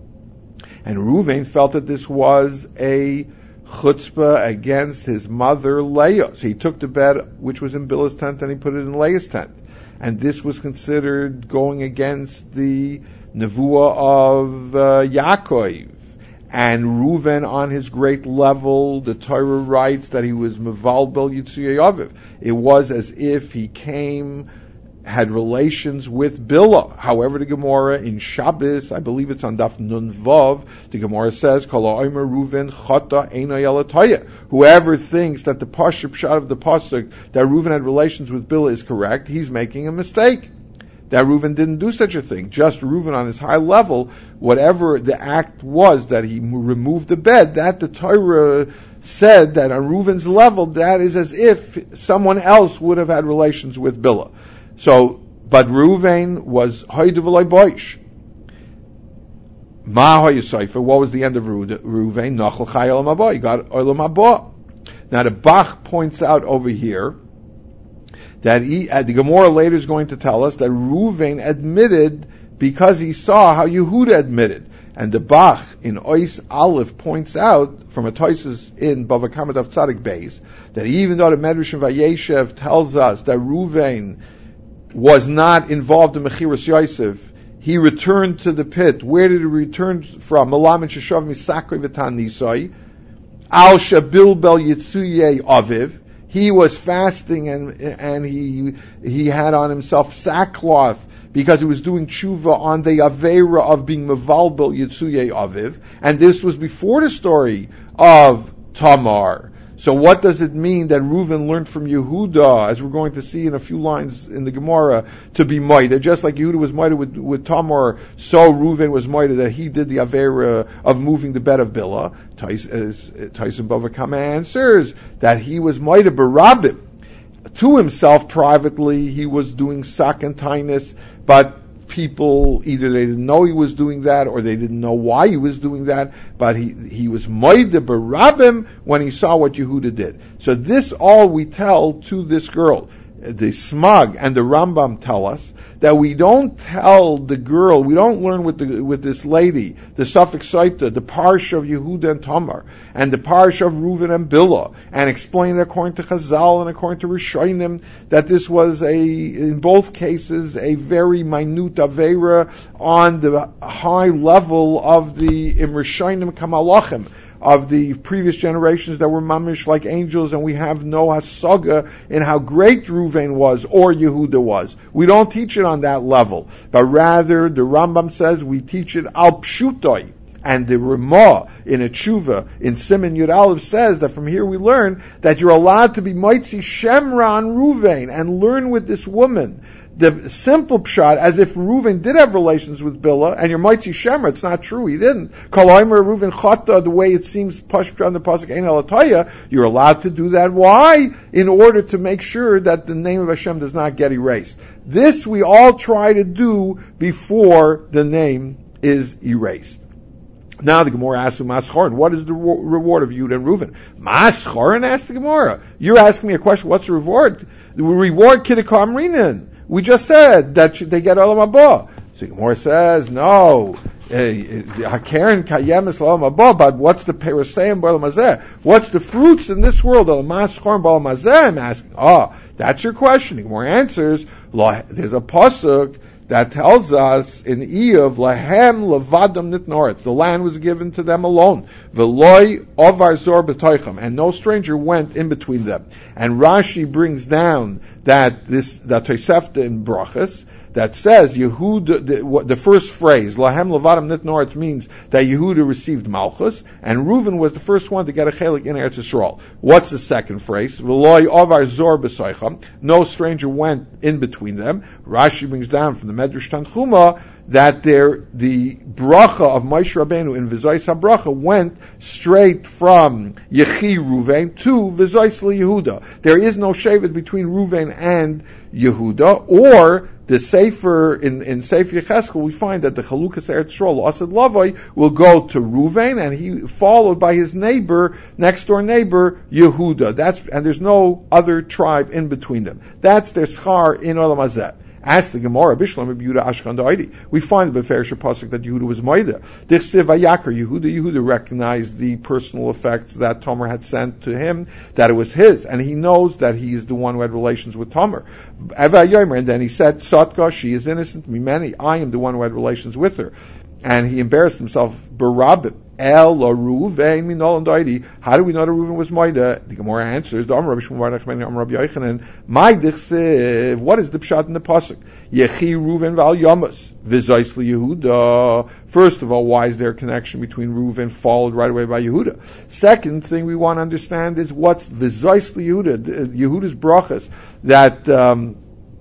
And Reuven felt that this was a chutzpah against his mother Leah. So he took the bed which was in Bilhah's tent and he put it in Leah's tent. And this was considered going against the nevuah of uh, Yaakov. And Reuven, on his great level, the Torah writes that he was mevalbel Yitzuyei Aviv. It was as if he came, had relations with Bilhah. However, the Gemara in Shabbos, I believe it's on Daf Nun Vav, the Gemara says, Kol ha'omer Reuven chata eino yalataya. Whoever thinks that the pasuk pshat of the pasuk that Reuven had relations with Bilhah is correct, he's making a mistake. That Reuven didn't do such a thing. Just Reuven on his high level, whatever the act was that he removed the bed, that the Torah said that on Reuven's level, that is as if someone else would have had relations with Bilhah. So, but Reuven was Hoidu V'lai Boish. Ma Hoyasaifa, what was the end of Reuven? Nachal Chai Olam Haba, he got Olam Haba. Now the Bach points out over here, that he, uh, the Gemara later is going to tell us that Reuven admitted because he saw how Yehuda admitted. And the Bach in Ois Aleph points out from a Toisus in Bava Kama Daf Tzadik Beis that even though the Medrash in Vayeshev tells us that Reuven was not involved in Mechiras Yosef, he returned to the pit. Where did he return from? Malam and Sheshav Misakoi V'tan Nisai Al Shabilbel Yitzuyei Aviv. He was fasting and and he he had on himself sackcloth because he was doing tshuva on the aveira of being mevalbel Yitzuyei Aviv, and this was before the story of Tamar. So what does it mean that Reuven learned from Yehuda, as we're going to see in a few lines in the Gemara, to be Moida? Just like Yehuda was Moida with, with Tamar, so Reuven was Moida that he did the Avera of moving the bed of Bilhah. Tyson Bava Kama answers that he was Moida Barabim. To himself privately, he was doing sak and tinus, but people, either they didn't know he was doing that, or they didn't know why he was doing that, but he, he was Moida Barabim when he saw what Yehuda did. So this all we tell to this girl. the Smug and the Rambam tell us that we don't tell the girl, we don't learn with the with this lady, the Suffolk Saita, the Parsha of Yehuda and Tamar, and the Parsha of Reuven and Bilhah, and explain it according to Chazal and according to Rishonim, that this was a, in both cases, a very minute Aveira on the high level of the Rishonim Kamalachim, of the previous generations that were mamish like angels, and we have no hasaga in how great Reuven was or Yehuda was. We don't teach it on that level, but rather the Rambam says we teach it al pshutoi. And the Ramah in a tshuva in Siman Yud Aleph says that from here we learn that you're allowed to be Moitzi Shemra on Reuven and learn with this woman. The simple pshat, as if Reuven did have relations with Bilhah, and you're Moitzi Shemra, it's not true, he didn't. Koloimer Reuven Chata, the way it seems pashut on the pasuk Ein Elataya, you're allowed to do that. Why? In order to make sure that the name of Hashem does not get erased. This we all try to do before the name is erased. Now the Gemara asks Maschorin, what is the reward of Yud and Reuven? Maschorin asked the Gemara. You're asking me a question, what's the reward? The reward Kiddushim Rinin. We just said that they get Olam Haba. So the Gemara says, no, Hakeren Kayemis Olam Haba, but what's the Perasayim B'Olam Hazeh? What's the fruits in this world? Maschorin B'Olam Hazeh, I'm asking. Oh, that's your question. The Gemara answers, there's a pasuk that tells us in Eov, Lahem levadam nitnoretz, the land was given to them alone. V'loi ovar zor b'toichem, and no stranger went in between them. And Rashi brings down that this, that Tosefta in Brachas, that says Yehuda, the, the first phrase, Lahem levadam nitnoretz, means that Yehuda received Malchus, and Reuven was the first one to get a chelik in Eretz Yisrael. What's the second phrase? V'loi ovar zor b'toichem, no stranger went in between them. Rashi brings down from the Medrash Tanchuma that there, the bracha of Moshe Rabbeinu in V'zois HaBracha went straight from Yechi Reuven to V'zois LeYehuda. There is no shevet between Reuven and Yehuda, or the Sefer, in, in Sefer Yecheskel, we find that the Chalukas Eretz Yisrael, Asad Lavai, will go to Reuven, and he followed by his neighbor, next door neighbor, Yehuda. That's, and there's no other tribe in between them. That's their schar in Olam Hazeh. Ask the Gemara, Bishlam Yehuda Ashkan Da'idi. We find the Beferish Pasuk that Yehuda was Moida. Dichsiv Vayakar Yehuda. Yehuda recognized the personal effects that Tamar had sent to him, that it was his, and he knows that he is the one who had relations with Tamar. And then he said, Satka, she is innocent. Mimeni, I am the one who had relations with her. And he embarrassed himself. Barabim. El Reuven minol and How do we know that Reuven was Moida? The Gemara answers, the Amar Rabbi Shmuel Bar Nachmani Amar Rabbi Yochanan, my dichsev, what is the pshat in the pasuk? Yechi Reuven val Yamas, V'zois Yehuda. First of all, why is there a connection between Reuven followed right away by Yehuda? Second thing we want to understand is what's V'zois Yehuda, Yehuda's brachas, that um,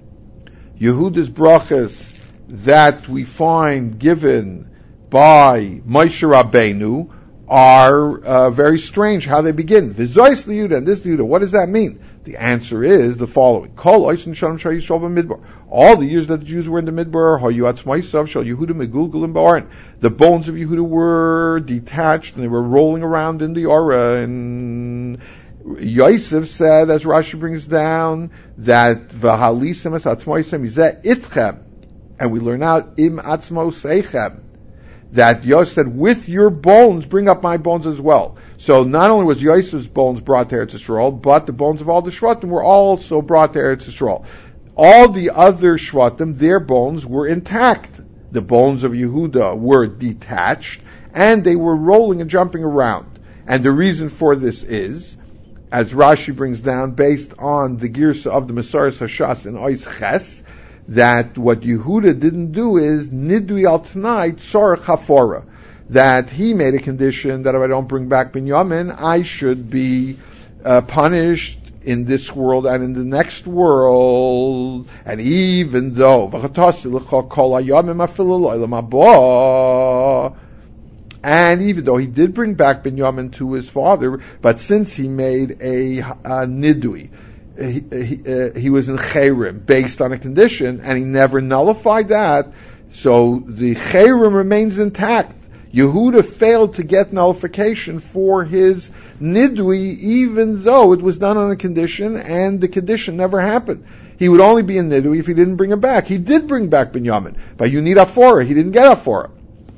Yehuda's brachas that we find given by Moshe Rabbeinu are uh, very strange how they begin. V'zois liyuda, and this liyuda, what does that mean? The answer is the following. Kol oisin shalom shal Yisrael b'midbar. All the years that the Jews were in the Midbar, hayu atzmaisav shal Yehuda megulgulim ba'aron. The bones of Yehuda were detached and they were rolling around in the Ora. And Yosef said, as Rashi brings down, that v'halisim es atzmaisem izeh itchem. And we learn out im atzmos eichem, that Yosef said, with your bones, bring up my bones as well. So not only was Yosef's bones brought to Eretz Yisrael, but the bones of all the Shvatim were also brought to Eretz Yisrael. All the other Shvatim, their bones were intact. The bones of Yehuda were detached, and they were rolling and jumping around. And the reason for this is, as Rashi brings down, based on the Girsa of the Mesaras Hashas in Ois Ches, that what Yehuda didn't do is nidui al tnai tzor chafora, that he made a condition that if I don't bring back Binyamin, I should be uh, punished in this world and in the next world. And even though and even though he did bring back Binyamin to his father, but since he made a, a nidui, He, he, uh, he was in Chayrim based on a condition, and he never nullified that, so the Chayrim remains intact. Yehuda failed to get nullification for his nidui, even though it was done on a condition, and the condition never happened. He would only be in nidui if he didn't bring him back. He did bring back Binyamin, but you need Aphora. He didn't get Aphora.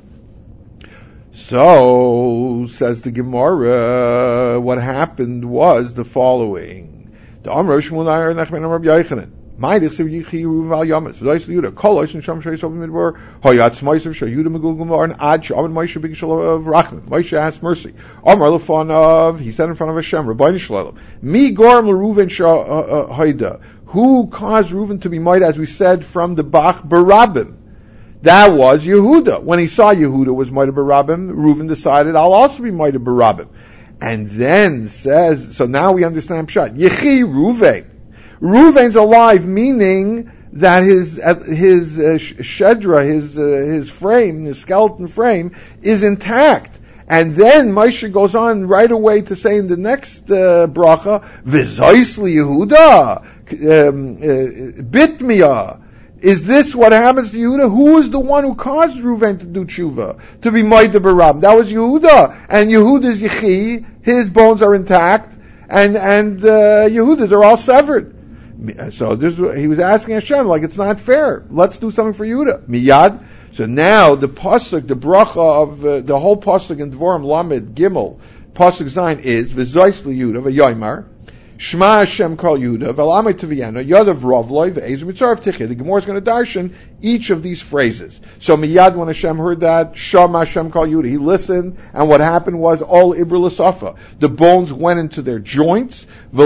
So, says the Gemara, what happened was the following. The Amr Shmuel Nair Nachman Amr Yochanan. My dichsev yichi ruval yamas. V'dais liyuda. Kol oishin sham shayis over midbar. Hoyat smaisav shayuda megul gumar and ad shaman Moshe big of rachman. Moshe asked mercy. Amar lefanov. He said in front of Hashem, Rabbeinu Shalom. Mi gorm l'Ruven shahida. Who caused Reuven to be mighty, as we said, from the Bach Barabim? That was Yehuda. When he saw Yehuda was mighty Barabim, Reuven decided, I'll also be mighty Barabim. And then says, so now we understand Pshat. Yechi Reuven. Reuven's alive, meaning that his his uh, shedra, his uh, his frame, his skeleton frame, is intact. And then Moshe goes on right away to say in the next uh, bracha, V'zoisli Yehuda, um, uh, Bitmiyah. Is this what happens to Yehuda? Who is the one who caused Reuven to do tshuva, to be Maida Barab? That was Yehuda. And Yehuda's Yechi, his bones are intact, and and uh, Yehuda's are all severed. So this, he was asking Hashem, like, it's not fair. Let's do something for Yehuda. Miyad. So now the pasuk, the bracha of uh, the whole pasuk in Dvorim Lamed Gimel, pasuk Zayin is V'zois Yehuda v'yoymar Shema Hashem Kol Yehuda v'lamay Teviyana Yadav Ravloi v'Ezer Mitzarav Tichid. The Gemara is going to darshan each of these phrases. So miyad, when Hashem heard that, Shema Hashem Kol Yehuda, he listened, and what happened was all Ibra L'Safa. The bones went into their joints.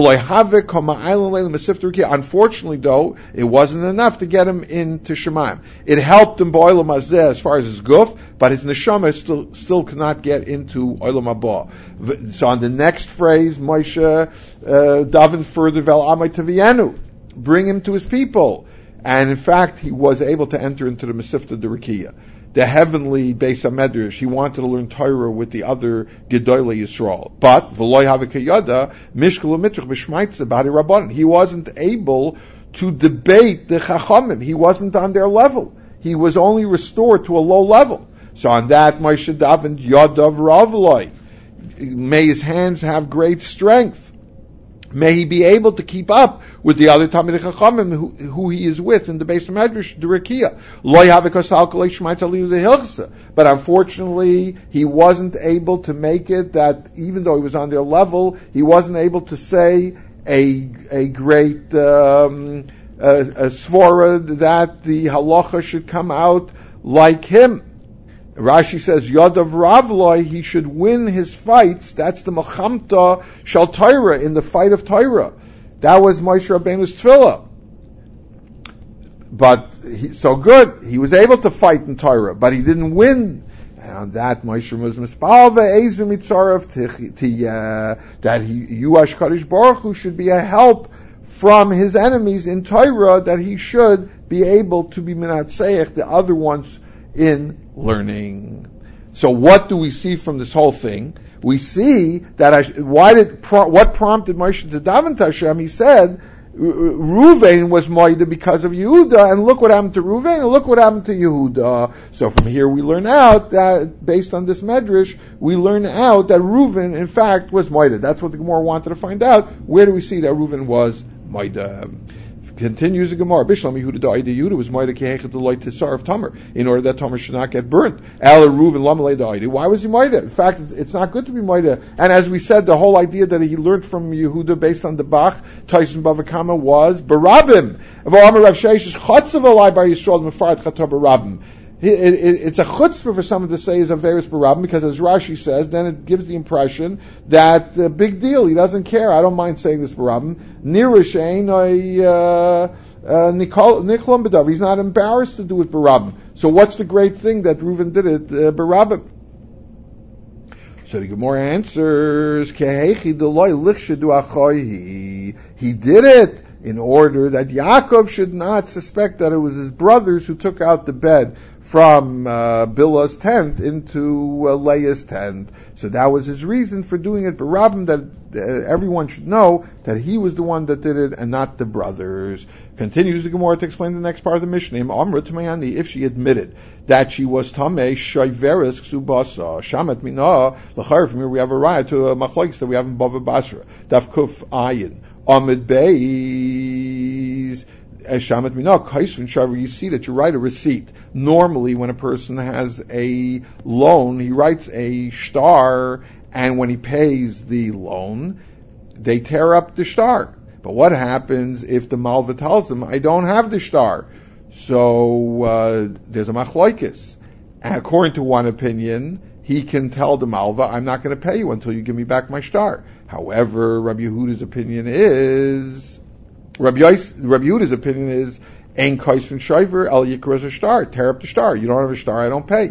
Unfortunately, though, it wasn't enough to get him into Shemaim. It helped him by Olam Hazeh as far as his guf, but his neshama still still could not get into Olam Haba. So on the next phrase, Moshe uh, davened further, Vel Amay Teviyanu, bring him to his people. And in fact, he was able to enter into the Mesivta Derikiya, the heavenly Beis HaMedrash. He wanted to learn Torah with the other Gedolei Yisrael. But, V'loi Havekayada, Mishkul Mitrach B'Shmaitza B'Hadi Rabbanan. He wasn't able to debate the Chachamim. He wasn't on their level. He was only restored to a low level. So on that, Moshe davened Yadav Ravloi. May his hands have great strength. May he be able to keep up with the other Talmidei Chachamim who, who he is with in the Beis HaMedrash, the Rekiah. But unfortunately, he wasn't able to make it, that even though he was on their level, he wasn't able to say a a great um, a, a svara that the halacha should come out like him. Rashi says, Yadav Ravloi, he should win his fights. That's the Machamta Shal Torah, in the fight of Torah. That was Moshe Rabbeinu's tefillah. But, he, so good, he was able to fight in Torah, but he didn't win. And on that, Moshe was Mispal ve'ezer mitzarav tiyah, that he, Yuash Kadosh Baruch Hu should be a help from his enemies in Torah, that he should be able to be minatzeich the other ones in learning. So what do we see from this whole thing? We see that I, why did what prompted Moshe to daven to Hashem? He said Reuven was Moida because of Yehuda, and look what happened to Reuven, and look what happened to Yehuda. So from here we learn out that, based on this medrash, we learn out that Reuven, in fact, was Moida. That's what the Gemara wanted to find out. Where do we see that Reuven was Moida? Continues the Gemara. Bishlam Yehuda da'ida Yehuda was Moida kehechet l'loy tisar of Tamar, in order that Tamar should not get burnt. Ela Reuven lamalei da'ida. Why was he Moida? In fact, it's not good to be Moida. And as we said, the whole idea that he learned from Yehuda based on the Bach, Tyson Bavakama, was Barabim. V'amar Rav Sheish chotzav alai bar Yisrael mefarat chatar Barabim. It, it, it's a chutzpah for someone to say is a various barabim, because as Rashi says, then it gives the impression that uh, big deal, he doesn't care, I don't mind saying this barabim. Nirushain Nicholam B'dav, he's not embarrassed to do it barabim. So what's the great thing that Reuven did it uh, barabim? So the Gemara answers, he did it in order that Yaakov should not suspect that it was his brothers who took out the bed from uh, Bilhah's tent into uh, Leah's tent. So that was his reason for doing it. But Rabbim, that uh, everyone should know that he was the one that did it and not the brothers. Continues the Gemara to explain the next part of the Mishnah. Amra Tamayani, if she admitted that she was Tameh, Shayveres Ksubasa, Shamat Mina, Lachar, from here we have a riot to a Machlokes that we have in Bava Basra. Daf Kuf Ayin. Amid Beis, Shamat Mina, Kaisvin Shavar, you see that you write a receipt. Normally, when a person has a loan, he writes a shtar, and when he pays the loan, they tear up the shtar. But what happens if the malva tells him, I don't have the shtar? So uh, there's a machlokes. According to one opinion, he can tell the malva, I'm not going to pay you until you give me back my shtar. However, Rabbi Yehuda's opinion is, Rabbi, Yis, Rabbi Yehuda's opinion is, Ein kaisvin shayver el yikras a shtar. Tear up the shtar. You don't have a shtar, I don't pay.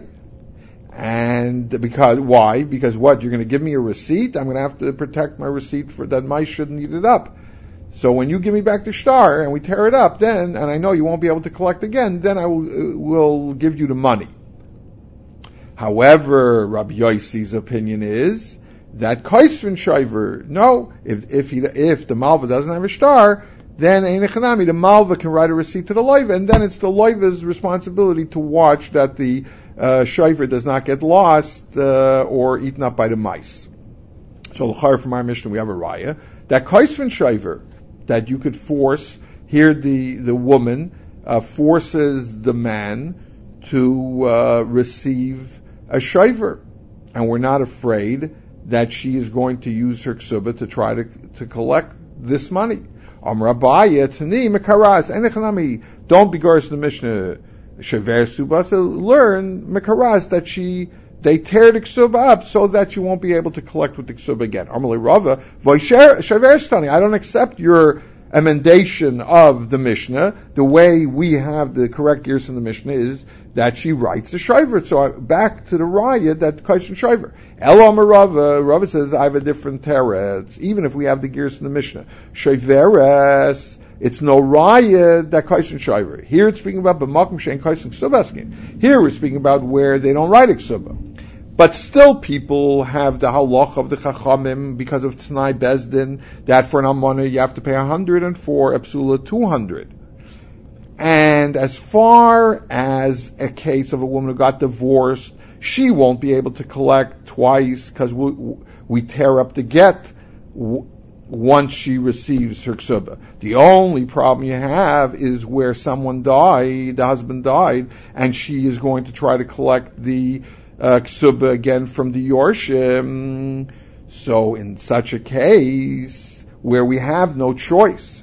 And because, why? Because what? You're going to give me a receipt? I'm going to have to protect my receipt for that mice shouldn't eat it up. So when you give me back the shtar and we tear it up, then, and I know you won't be able to collect again, then I will, will give you the money. However, Rabbi Yossi's opinion is that kaisvin shayver, no, if, if he, if the malva doesn't have a shtar, then the malva can write a receipt to the loiva, and then it's the loiva's responsibility to watch that the uh, shayver does not get lost uh, or eaten up by the mice. So l'char from our Mishnah we have a raya that kaisvin shayver, that you could force, here the, the woman uh, forces the man to uh, receive a shayver, and we're not afraid that she is going to use her ksuba to try to, to collect this money. Amar Abaye Tani Mekaras Enechanami. Don't be gars the Mishnah Shaver Subasa. Learn Mekaras that she they tear the ksuba up so that you won't be able to collect with the ksuba again. Amar Rava Shaver Stani. I don't accept your emendation of the Mishnah. The way we have the correct gears in the Mishnah is that she writes the shayver. So back to the raya that kaisvin shayver. Elam Rava, Rava says I have a different teretz. Even if we have the gears in the Mishnah, shayveres, it's no raya that kaisvin shayver. Here it's speaking about b'makom shein kaisvin ksubaskin. Here we're speaking about where they don't write a ksuba. But still people have the halach of the chachamim because of Tanai Bezdin that for an almana you have to pay a hundred and for a psula two hundred. And as far as a case of a woman who got divorced, she won't be able to collect twice because we, we tear up the get w- once she receives her ksuba. The only problem you have is where someone died, the husband died, and she is going to try to collect the uh, ksuba again from the yorshim. So in such a case where we have no choice,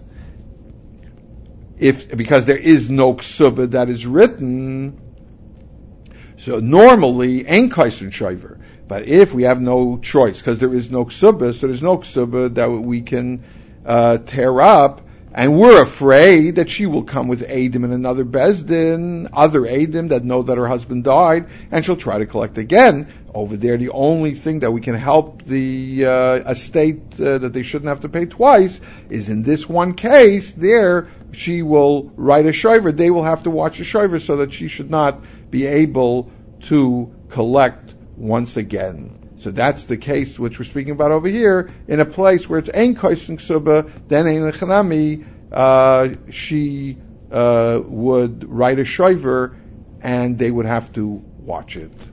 if because there is no ksuba that is written, so normally ain't kaisvin shayver. But if we have no choice because there is no ksuba, so there's no ksuba that we can uh, tear up, and we're afraid that she will come with Eidim and another Bezdin, other Eidim that know that her husband died, and she'll try to collect again. Over there, the only thing that we can help the uh, estate uh, that they shouldn't have to pay twice is in this one case. There, she will write a shayver. They will have to watch a shayver so that she should not be able to collect once again. So that's the case which we're speaking about over here. In a place where it's ein kaisvin ksuba, then ein lechanami, uh she uh, would write a shayver, and they would have to watch it.